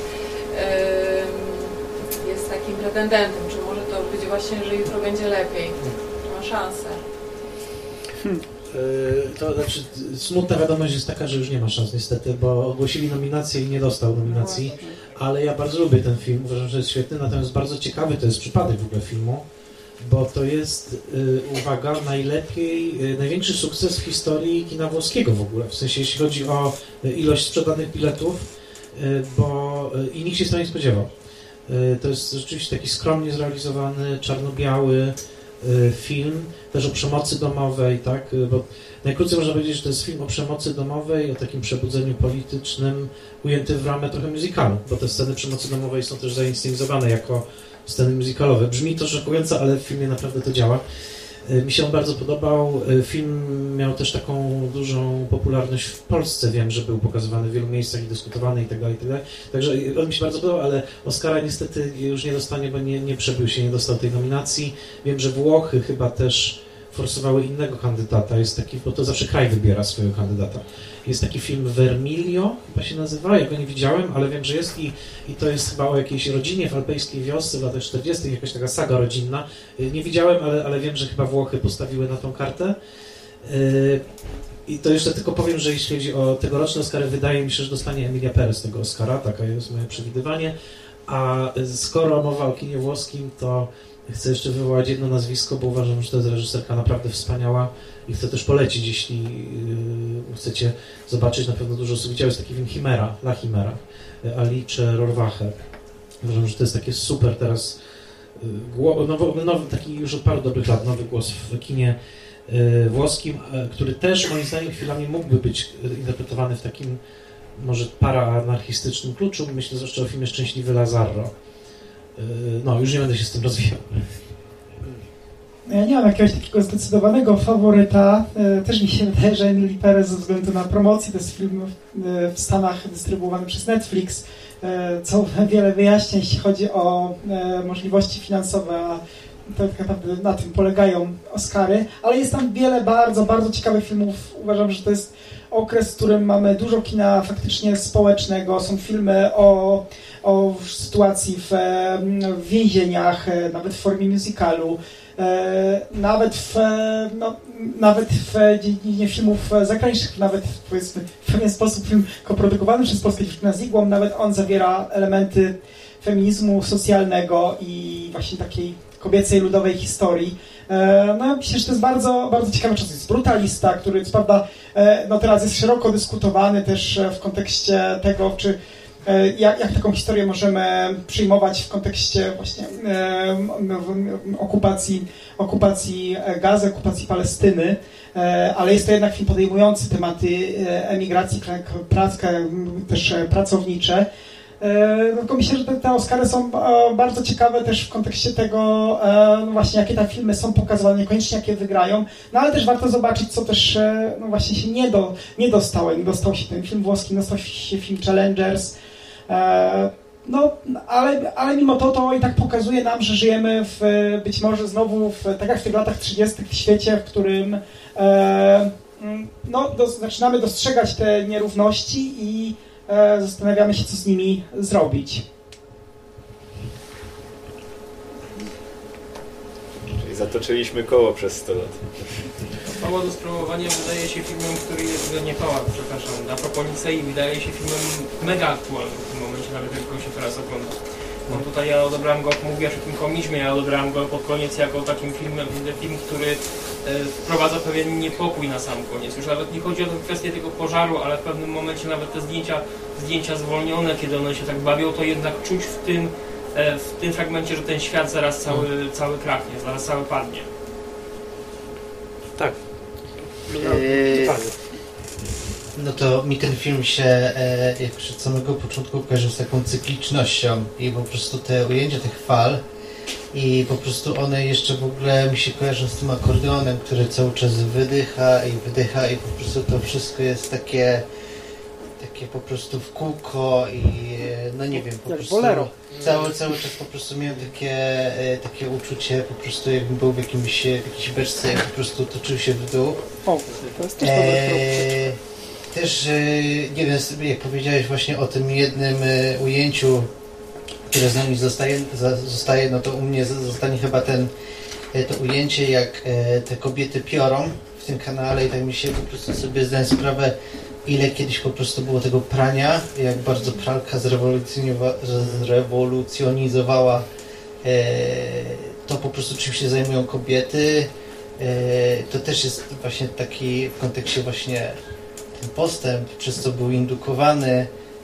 jest takim pretendentem, czy może to być właśnie, że jutro będzie lepiej, czy ma szansę? Hmm. To znaczy, smutna wiadomość jest taka, że już nie ma szans niestety, bo ogłosili nominację i nie dostał nominacji, ale ja bardzo lubię ten film, uważam, że jest świetny, natomiast bardzo ciekawy to jest przypadek w ogóle filmu, bo to jest, uwaga, najlepiej, największy sukces w historii kina włoskiego w ogóle, w sensie jeśli chodzi o ilość sprzedanych biletów, bo i nikt się z tego nie spodziewał. To jest rzeczywiście taki skromnie zrealizowany, czarno-biały film, też o przemocy domowej, tak, bo najkrócej można powiedzieć, że to jest film o przemocy domowej, o takim przebudzeniu politycznym, ujęty w ramę trochę musicalu, bo te sceny przemocy domowej są też zainscenizowane jako sceny musicalowe. Brzmi to szokująco, ale w filmie naprawdę to działa. Mi się on bardzo podobał. Film miał też taką dużą popularność w Polsce. Wiem, że był pokazywany w wielu miejscach i dyskutowany itd., itd. Także on mi się bardzo podobał, ale Oscara niestety już nie dostanie, bo nie, nie przebił się, nie dostał tej nominacji. Wiem, że Włochy chyba też forsowały innego kandydata. Jest taki, bo to zawsze kraj wybiera swojego kandydata. Jest taki film Vermiglio, chyba się nazywa, ja go nie widziałem, ale wiem, że jest i, i to jest chyba o jakiejś rodzinie w alpejskiej wiosce w latach czterdziestych, jakaś taka saga rodzinna. Nie widziałem, ale, ale wiem, że chyba Włochy postawiły na tą kartę. I to jeszcze tylko powiem, że jeśli chodzi o tegoroczne Oscary, wydaje mi się, że dostanie Emilia Perez tego Oscara, taka jest moje przewidywanie. A skoro mowa o kinie włoskim, to chcę jeszcze wywołać jedno nazwisko, bo uważam, że to jest reżyserka naprawdę wspaniała i chcę też polecić, jeśli yy, chcecie zobaczyć, na pewno dużo osób widziało, jest taki film Chimera, La Chimera, Alice Rohrwacher. Uważam, że to jest takie super teraz, yy, nowy, nowy, taki już od paru dobrych lat, nowy głos w kinie yy, włoskim, yy, który też moim zdaniem chwilami mógłby być interpretowany w takim może paraanarchistycznym kluczu. Myślę zwłaszcza o filmie Szczęśliwy Lazarro. No, już nie będę się z tym rozwijał. Ja nie mam jakiegoś takiego zdecydowanego faworyta. Też mi się wydaje, że Emily Perez ze względu na promocję, to jest film w Stanach dystrybuowany przez Netflix, co wiele wyjaśnia, jeśli chodzi o możliwości finansowe, a to tak naprawdę na tym polegają Oscary, ale jest tam wiele bardzo, bardzo ciekawych filmów. Uważam, że to jest okres, w którym mamy dużo kina faktycznie społecznego, są filmy o, o sytuacji w, w więzieniach, nawet w formie musicalu, nawet w, no, nawet w dziedzinie filmów zagranicznych, nawet powiedzmy w pewien sposób film koprodukowany przez Polskę Dziewczynę z Igłą, nawet on zawiera elementy feminizmu socjalnego i właśnie takiej kobiecej, ludowej historii. No myślę, że to jest bardzo, bardzo ciekawy czas. Jest Brutalista, który co prawda no teraz jest szeroko dyskutowany też w kontekście tego, czy jak, jak taką historię możemy przyjmować w kontekście właśnie okupacji, okupacji Gazy, okupacji Palestyny, ale jest to jednak film podejmujący tematy emigracji, prac, też pracownicze. Tylko myślę, że te, te Oscary są bardzo ciekawe też w kontekście tego, no właśnie jakie te filmy są pokazywane, niekoniecznie jakie wygrają, no ale też warto zobaczyć, co też no właśnie się nie, do, nie dostało. Nie dostał się ten film włoski, dostał się film Challengers, no ale, ale mimo to to i tak pokazuje nam, że żyjemy w, być może znowu w, tak jak w tych latach trzydziestych w świecie, w którym no, do, zaczynamy dostrzegać te nierówności i zastanawiamy się, co z nimi zrobić. Czyli zatoczyliśmy koło przez sto lat. Pała do spróbowania wydaje się filmem, który jest, nie Pała, przepraszam, a propos Nicei, wydaje się filmem mega aktualnym w tym momencie, nawet jak go się teraz ogląda. No tutaj ja odebrałem go, jak mówiłaś o tym komizmie, ja odebrałem go pod koniec jako takim filmem, film, który e, wprowadza pewien niepokój na sam koniec. Już nawet nie chodzi o tę kwestię tego pożaru, ale w pewnym momencie nawet te zdjęcia, zdjęcia zwolnione, kiedy one się tak bawią, to jednak czuć w tym, e, w tym fragmencie, że ten świat zaraz cały, cały kraknie, zaraz cały padnie. Tak. Eee, no to mi ten film się e, jak od samego początku kojarzy z taką cyklicznością i po prostu te ujęcia tych fal i po prostu one jeszcze w ogóle mi się kojarzą z tym akordeonem, który cały czas wydycha i wydycha i po prostu to wszystko jest takie takie po prostu w kółko i no nie wiem, po jak prostu bolero. Cały, cały czas po prostu miałem takie, takie uczucie, po prostu jakbym był w jakimś, w jakiejś beczce i po prostu toczył się w dół. O, to jest też dobry eee, Też, nie wiem, jak powiedziałeś właśnie o tym jednym ujęciu, które z nami zostaje, zostaje, no to u mnie zostanie chyba ten, to ujęcie, jak te kobiety piorą w tym kanale i tak mi się po prostu sobie zdałem sprawę, ile kiedyś po prostu było tego prania, jak bardzo pralka zrewolucjonizowała e, to po prostu czym się zajmują kobiety. E, to też jest właśnie taki w kontekście właśnie ten postęp, przez co był indukowany,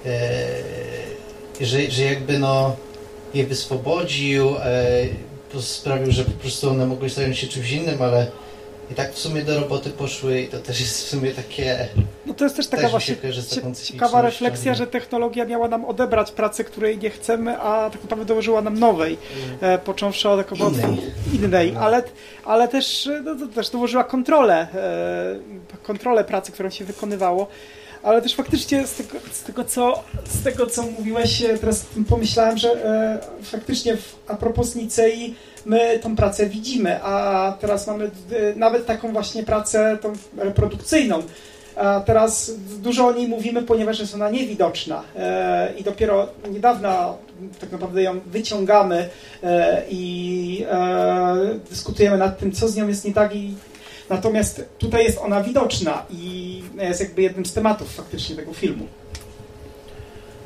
e, że, że jakby no je wyswobodził, e, sprawił, że po prostu one mogły zająć się czymś innym, ale i tak w sumie do roboty poszły i to też jest w sumie takie... No to jest też taka też właśnie ciekawa refleksja, że technologia miała nam odebrać pracę, której nie chcemy, a tak naprawdę dołożyła nam nowej, mm. e, począwszy od takiego innej, innej no. ale, ale też, no, to też dołożyła kontrolę, e, kontrolę pracy, którą się wykonywało. Ale też faktycznie z tego, z tego, co, z tego co mówiłeś, teraz pomyślałem, że e, faktycznie w, a propos Nicei my tą pracę widzimy, a teraz mamy e, nawet taką właśnie pracę tą reprodukcyjną. A teraz dużo o niej mówimy, ponieważ jest ona niewidoczna e, i dopiero niedawno tak naprawdę ją wyciągamy e, i e, dyskutujemy nad tym, co z nią jest nie tak i natomiast tutaj jest ona widoczna i jest jakby jednym z tematów faktycznie tego filmu.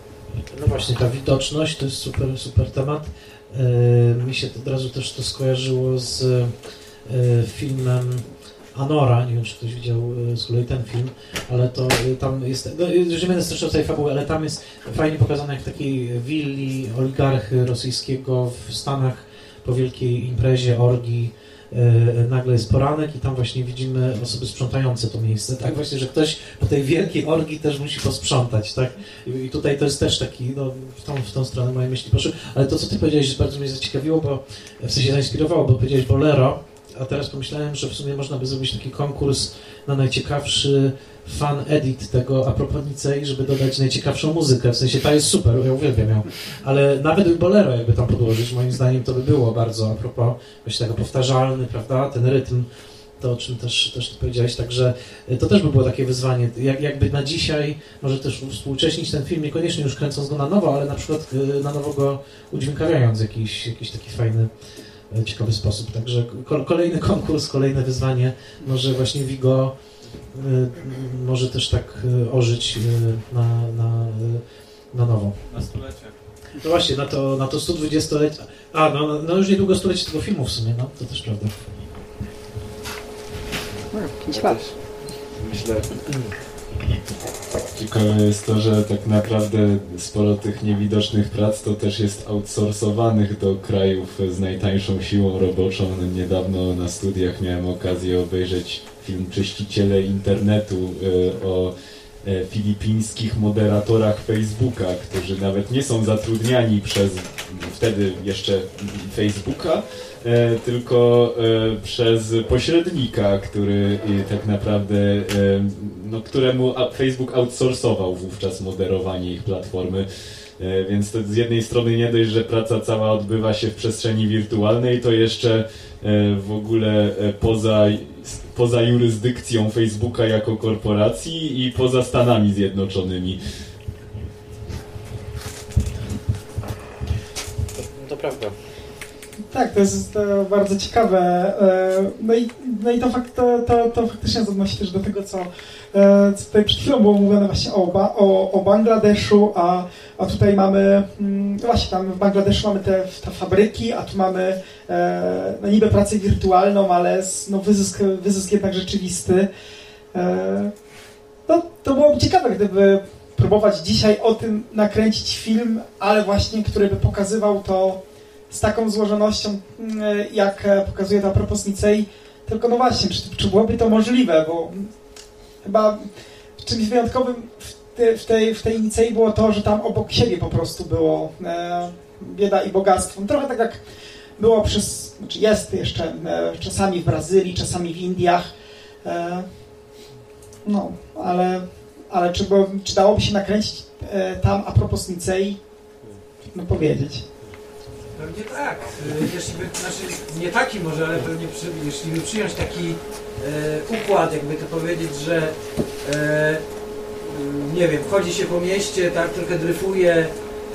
No właśnie, ta widoczność to jest super, super temat. Mi się od razu też to skojarzyło z filmem Anora, nie wiem, czy ktoś widział z kolei ten film, ale to tam jest, no, już nie będę streszczał tej fabuły, ale tam jest fajnie pokazane, jak takiej willi oligarchy rosyjskiego w Stanach po wielkiej imprezie, orgii, nagle jest poranek i tam właśnie widzimy osoby sprzątające to miejsce, tak właśnie, że ktoś po tej wielkiej orgii też musi posprzątać, tak? I tutaj to jest też taki, no w tą, w tą stronę moje myśli poszły, ale to, co ty powiedziałeś, bardzo mnie zaciekawiło, bo w sensie zainspirowało, bo powiedziałeś bolero, a teraz pomyślałem, że w sumie można by zrobić taki konkurs na najciekawszy fan edit tego a propos Nicei, żeby dodać najciekawszą muzykę, w sensie ta jest super, ja uwielbiam ją, ale nawet bolero jakby tam podłożyć, moim zdaniem to by było bardzo a propos właśnie tego powtarzalny, prawda, ten rytm, to o czym też, też ty powiedziałeś, także to też by było takie wyzwanie, jak, jakby na dzisiaj może też współcześnić ten film, niekoniecznie już kręcąc go na nowo, ale na przykład na nowo go udźwiękawiając jakiś, jakiś taki fajny, ciekawy sposób, także kolejny konkurs, kolejne wyzwanie, może właśnie Vigo może też tak ożyć na, na, na nowo. Na stulecie. No właśnie, na to, na to sto dwudziestolecie. A, no, no już niedługo stulecie tego filmu w sumie, no to też prawda. pięć lat. Myślę, ciekawe jest to, że tak naprawdę sporo tych niewidocznych prac to też jest outsourcowanych do krajów z najtańszą siłą roboczą. Niedawno na studiach miałem okazję obejrzeć film Czyściciele internetu o filipińskich moderatorach Facebooka, którzy nawet nie są zatrudniani przez wtedy jeszcze Facebooka, tylko przez pośrednika, który tak naprawdę, no, któremu Facebook outsourcował wówczas moderowanie ich platformy. Więc to z jednej strony nie dość, że praca cała odbywa się w przestrzeni wirtualnej, to jeszcze w ogóle poza, poza jurysdykcją Facebooka jako korporacji i poza Stanami Zjednoczonymi. To prawda. Tak, to jest to bardzo ciekawe. No i, no i to, fakt, to, to, to faktycznie odnosi też do tego, co, co tutaj przed chwilą było mówione właśnie o, o, o Bangladeszu, a, a tutaj mamy, no właśnie tam w Bangladeszu mamy te, te fabryki, a tu mamy no niby pracę wirtualną, ale no wyzysk, wyzysk jednak rzeczywisty. No, to byłoby ciekawe, gdyby próbować dzisiaj o tym nakręcić film, ale właśnie, który by pokazywał to z taką złożonością, jak pokazuje ta propos Nicei, tylko no właśnie, czy, czy byłoby to możliwe, bo chyba czymś wyjątkowym w, te, w, tej, w tej Nicei było to, że tam obok siebie po prostu było e, bieda i bogactwo. Trochę tak jak było przez, znaczy jest jeszcze e, czasami w Brazylii, czasami w Indiach, e, no, ale, ale czy, było, czy dałoby się nakręcić e, tam a propos Nicei? No powiedzieć. Pewnie tak. Jeśli by, znaczy nie taki może, ale pewnie przy, jeśli by przyjąć taki e, układ, jakby to powiedzieć, że e, nie wiem, chodzi się po mieście, tak, trochę dryfuje, e,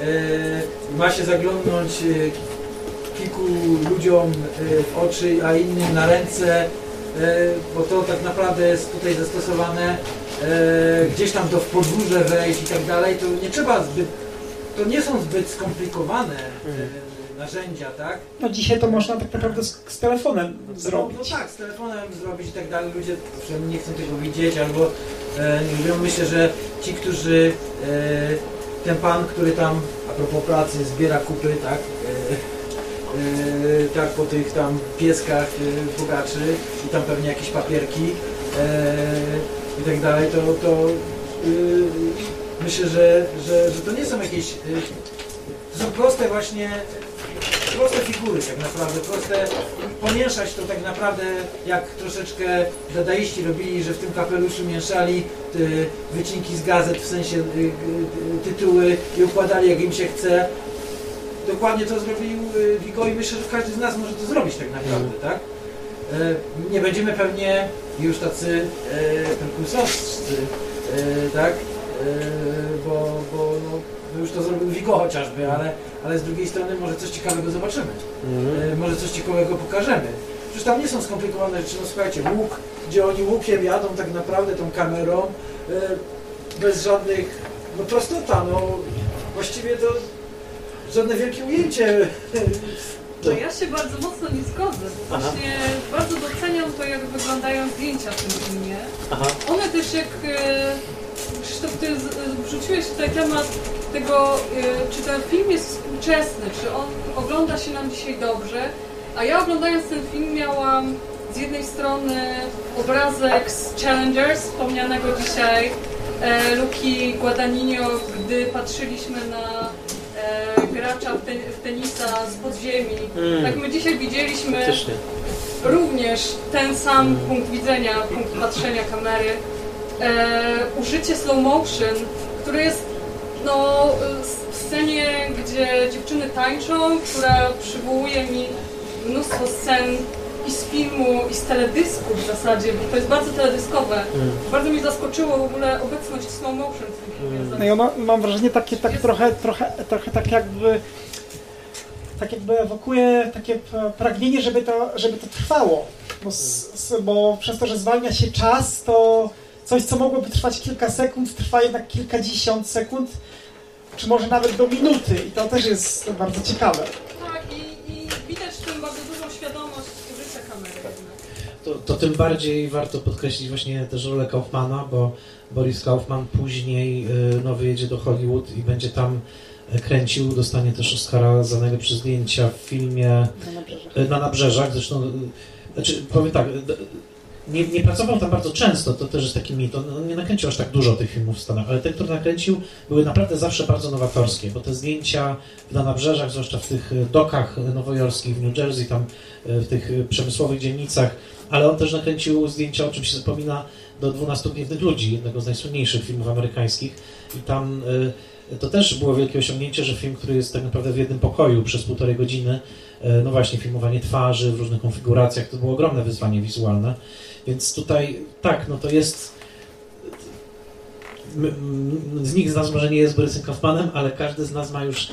ma się zaglądnąć e, kilku ludziom e, w oczy, a innym na ręce, e, bo to tak naprawdę jest tutaj zastosowane, e, gdzieś tam to w podwórze wejść i tak dalej, to nie trzeba zbyt, to nie są zbyt skomplikowane e, narzędzia, tak? No dzisiaj to można tak naprawdę z, z telefonem no, zrobić. No tak, z telefonem zrobić i tak dalej. Ludzie nie chcą tego widzieć, albo e, nie lubią. Myślę, że ci, którzy e, ten pan, który tam a propos pracy zbiera kupy, tak? E, e, tak po tych tam pieskach e, bogaczy i tam pewnie jakieś papierki e, i tak dalej, to, to e, myślę, że, że, że to nie są jakieś e, to są proste właśnie proste figury tak naprawdę, proste, pomieszać to tak naprawdę jak troszeczkę dadaiści robili, że w tym kapeluszu mieszali ty, wycinki z gazet, w sensie y, y, tytuły i układali jak im się chce. Dokładnie to zrobił y, Vigo i myślę, że każdy z nas może to zrobić tak naprawdę, mm. tak? Y, nie będziemy pewnie już tacy y, perkusowscy, y, tak? Y, bo, bo no, już to zrobił Vigo chociażby, ale, ale z drugiej strony może coś ciekawego zobaczymy. Mm. E, może coś ciekawego pokażemy. Przecież tam nie są skomplikowane rzeczy, no słuchajcie, łuk, gdzie oni łukiem jadą tak naprawdę tą kamerą, e, bez żadnych, no prostota, no właściwie to żadne wielkie ujęcie. To ja się bardzo mocno nie zgodzę, bo Aha. właśnie bardzo doceniam to, jak wyglądają zdjęcia w tym filmie. Aha. One też jak... e, Krzysztof, ty z- wrzuciłeś tutaj temat tego, e, czy ten film jest współczesny, czy on ogląda się nam dzisiaj dobrze, a ja oglądając ten film miałam z jednej strony obrazek z Challengers, wspomnianego dzisiaj, e, Luki Guadagnino, gdy patrzyliśmy na e, gracza w, ten, w tenisa z podziemi. Mm. Tak my dzisiaj widzieliśmy Faktycznie. również ten sam punkt widzenia, punkt patrzenia kamery. E, użycie slow motion, które jest no, w scenie, gdzie dziewczyny tańczą, która przywołuje mi mnóstwo scen i z filmu, i z teledysku w zasadzie, bo to jest bardzo teledyskowe. Mm. Bardzo mnie zaskoczyło w ogóle obecność slow motion w tym filmie. No ja ma, mam wrażenie takie, tak trochę, trochę, trochę tak jakby tak jakby ewokuje takie p- pragnienie, żeby to, żeby to trwało, bo, s, s, bo przez to, że zwalnia się czas, to coś, co mogłoby trwać kilka sekund, trwa jednak kilkadziesiąt sekund, czy może nawet do minuty i to też jest bardzo ciekawe. Tak, i, i widać w tym bardzo dużą świadomość użycia kamery jednak. To, to tym bardziej warto podkreślić właśnie też rolę Kaufmana, bo Boris Kaufman później y, no, wyjedzie do Hollywood i będzie tam y, kręcił, dostanie też Oscara za najlepsze zdjęcia w filmie Na nabrzeżach. y, na nabrzeżach. Zresztą, y, znaczy, powiem tak, y, nie, nie pracował tam bardzo często, to też jest taki mit. On, on nie nakręcił aż tak dużo tych filmów w Stanach, ale te, które nakręcił, były naprawdę zawsze bardzo nowatorskie, bo te zdjęcia na nabrzeżach, zwłaszcza w tych y, dokach nowojorskich, w New Jersey, tam y, w tych y, przemysłowych dzielnicach, ale on też nakręcił zdjęcia, o czym się zapomina, do dwunastu Gniewnych Ludzi, jednego z najsłynniejszych filmów amerykańskich. I tam y, to też było wielkie osiągnięcie, że film, który jest tak naprawdę w jednym pokoju przez półtorej godziny, y, no właśnie, filmowanie twarzy w różnych konfiguracjach, to było ogromne wyzwanie wizualne. Więc tutaj, tak, no to jest... My, m, z nikt z nas może nie jest Borysem Kaufmanem, ale każdy z nas ma już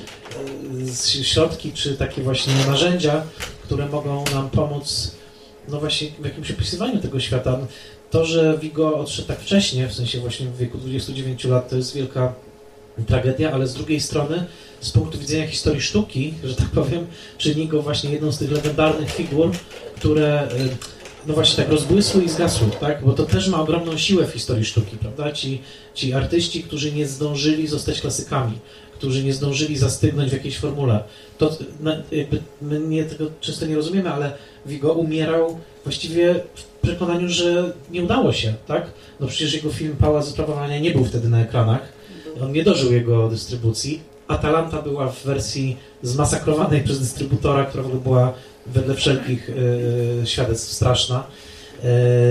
y, środki, czy takie właśnie narzędzia, które mogą nam pomóc no właśnie w jakimś opisywaniu tego świata. To, że Viggo odszedł tak wcześnie, w sensie właśnie w wieku dwudziestu dziewięciu lat, to jest wielka tragedia, ale z drugiej strony, z punktu widzenia historii sztuki, że tak powiem, czyni go właśnie jedną z tych legendarnych figur, które no właśnie tak rozbłysły i zgasły, tak? Bo to też ma ogromną siłę w historii sztuki, prawda? Ci, ci artyści, którzy nie zdążyli zostać klasykami, którzy nie zdążyli zastygnąć w jakiejś formule. To no, jakby my nie, tego często nie rozumiemy, ale Viggo umierał właściwie w przekonaniu, że nie udało się, tak? No przecież jego film Pałac Wyprawowania nie był wtedy na ekranach, on nie dożył jego dystrybucji. Atalanta była w wersji zmasakrowanej przez dystrybutora, która w ogóle była wedle wszelkich e, świadectw straszna. E,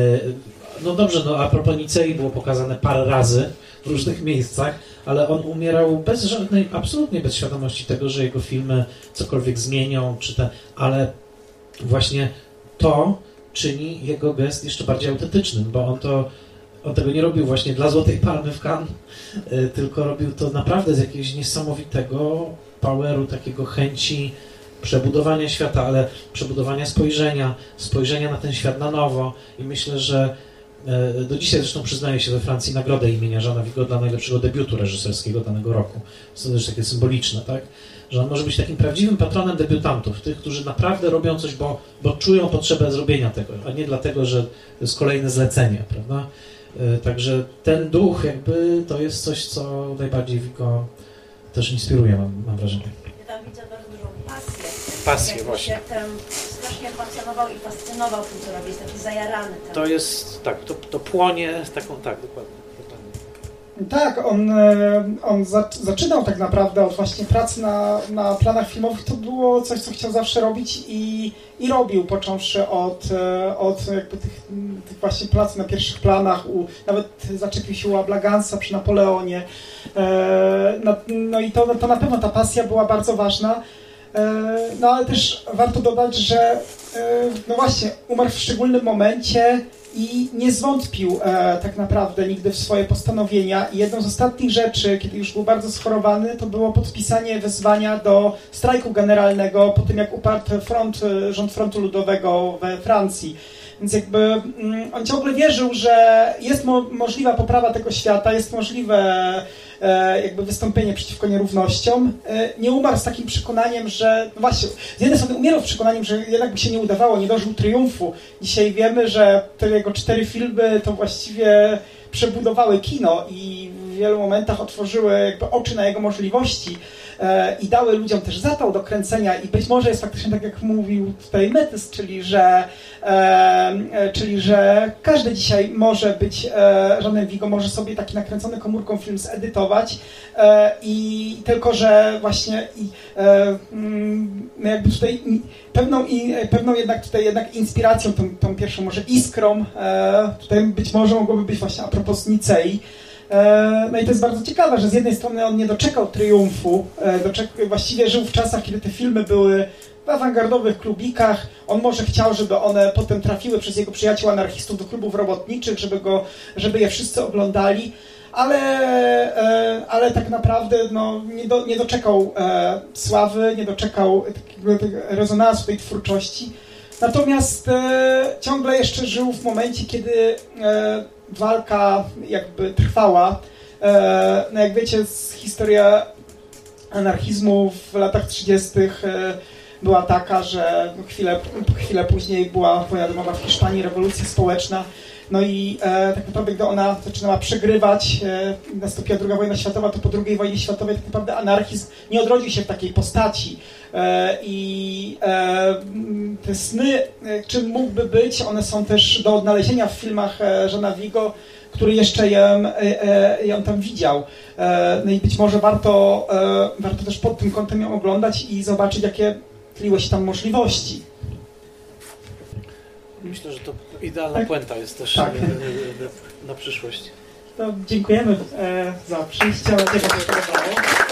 no dobrze, no a propos Nicei było pokazane parę razy w różnych miejscach, ale on umierał bez żadnej, absolutnie bez świadomości tego, że jego filmy cokolwiek zmienią, czy te, ale właśnie to czyni jego gest jeszcze bardziej autentycznym, bo on to on tego nie robił właśnie dla Złotej Palmy w Cannes, tylko robił to naprawdę z jakiegoś niesamowitego poweru, takiego chęci przebudowania świata, ale przebudowania spojrzenia, spojrzenia na ten świat na nowo i myślę, że do dzisiaj zresztą przyznaje się we Francji nagrodę imienia Jeana Viggo dla najlepszego debiutu reżyserskiego danego roku. To jest takie symboliczne, tak? Że on może być takim prawdziwym patronem debiutantów, tych, którzy naprawdę robią coś, bo, bo czują potrzebę zrobienia tego, a nie dlatego, że to jest kolejne zlecenie, prawda? Także ten duch jakby to jest coś, co najbardziej Viggo też inspiruje, mam, mam wrażenie. Ja tam widzę bardzo dużą pasję. Pasję, jak właśnie. Się tym strasznie pasjonował i fascynował tym, co robi. Jest taki zajarany. Ten. To jest, tak, to, to płonie z taką, tak, dokładnie. Tak, on, e, on za, zaczynał tak naprawdę od właśnie pracy na, na planach filmowych. To było coś, co chciał zawsze robić i, i robił, począwszy od, e, od jakby tych, tych właśnie prac na pierwszych planach. U, nawet zaczepił się u Ablagansa przy Napoleonie. E, no, no i to, to na pewno ta pasja była bardzo ważna. E, no ale też warto dodać, że e, no właśnie umarł w szczególnym momencie i nie zwątpił e, tak naprawdę nigdy w swoje postanowienia. I jedną z ostatnich rzeczy, kiedy już był bardzo schorowany, to było podpisanie wezwania do strajku generalnego po tym, jak upadł front, rząd Frontu Ludowego we Francji. Więc jakby mm, on ciągle wierzył, że jest mo możliwa poprawa tego świata, jest możliwe e, jakby wystąpienie przeciwko nierównościom. E, nie umarł z takim przekonaniem, że no właśnie, z jednej strony umierał w przekonaniu, że jednak by się nie udawało, nie dożył triumfu. Dzisiaj wiemy, że te jego cztery filmy to właściwie przebudowały kino i w wielu momentach otworzyły jakby oczy na jego możliwości e, i dały ludziom też zapał do kręcenia i być może jest faktycznie tak, jak mówił tutaj Metys, czyli że, e, czyli że każdy dzisiaj może być, e, Jeanem Vigo może sobie taki nakręcony komórką film zedytować e, i tylko, że właśnie i, e, m, jakby tutaj pewną, i, pewną jednak tutaj jednak inspiracją, tą, tą pierwszą może iskrą, e, tutaj być może mogłoby być właśnie a propos Nicei. E, no i to jest bardzo ciekawe, że z jednej strony on nie doczekał triumfu, e, doczek właściwie żył w czasach, kiedy te filmy były w awangardowych klubikach. On może chciał, żeby one potem trafiły przez jego przyjaciół anarchistów do klubów robotniczych, żeby, go, żeby je wszyscy oglądali. Ale, e, ale tak naprawdę no, nie, do, nie doczekał e, sławy, nie doczekał takiego, takiego rezonansu tej twórczości. Natomiast e, ciągle jeszcze żył w momencie, kiedy e, walka jakby trwała. E, no jak wiecie, historia anarchizmu w latach trzydziestych e, była taka, że chwilę, chwilę później była wojna domowa w Hiszpanii, rewolucja społeczna. No i e, tak naprawdę, gdy ona zaczynała przegrywać, e, nastąpiła druga wojna światowa, to po drugiej wojnie światowej tak naprawdę anarchizm nie odrodził się w takiej postaci. E, I e, te sny, e, czym mógłby być, one są też do odnalezienia w filmach e, Jeana Vigo, który jeszcze ją, e, ją tam widział. E, no i być może warto, e, warto też pod tym kątem ją oglądać i zobaczyć, jakie tliły się tam możliwości. Myślę, że to idealna tak? puenta jest też tak. na przyszłość. To dziękujemy e, za przyjście, mam nadzieję, że się podobało.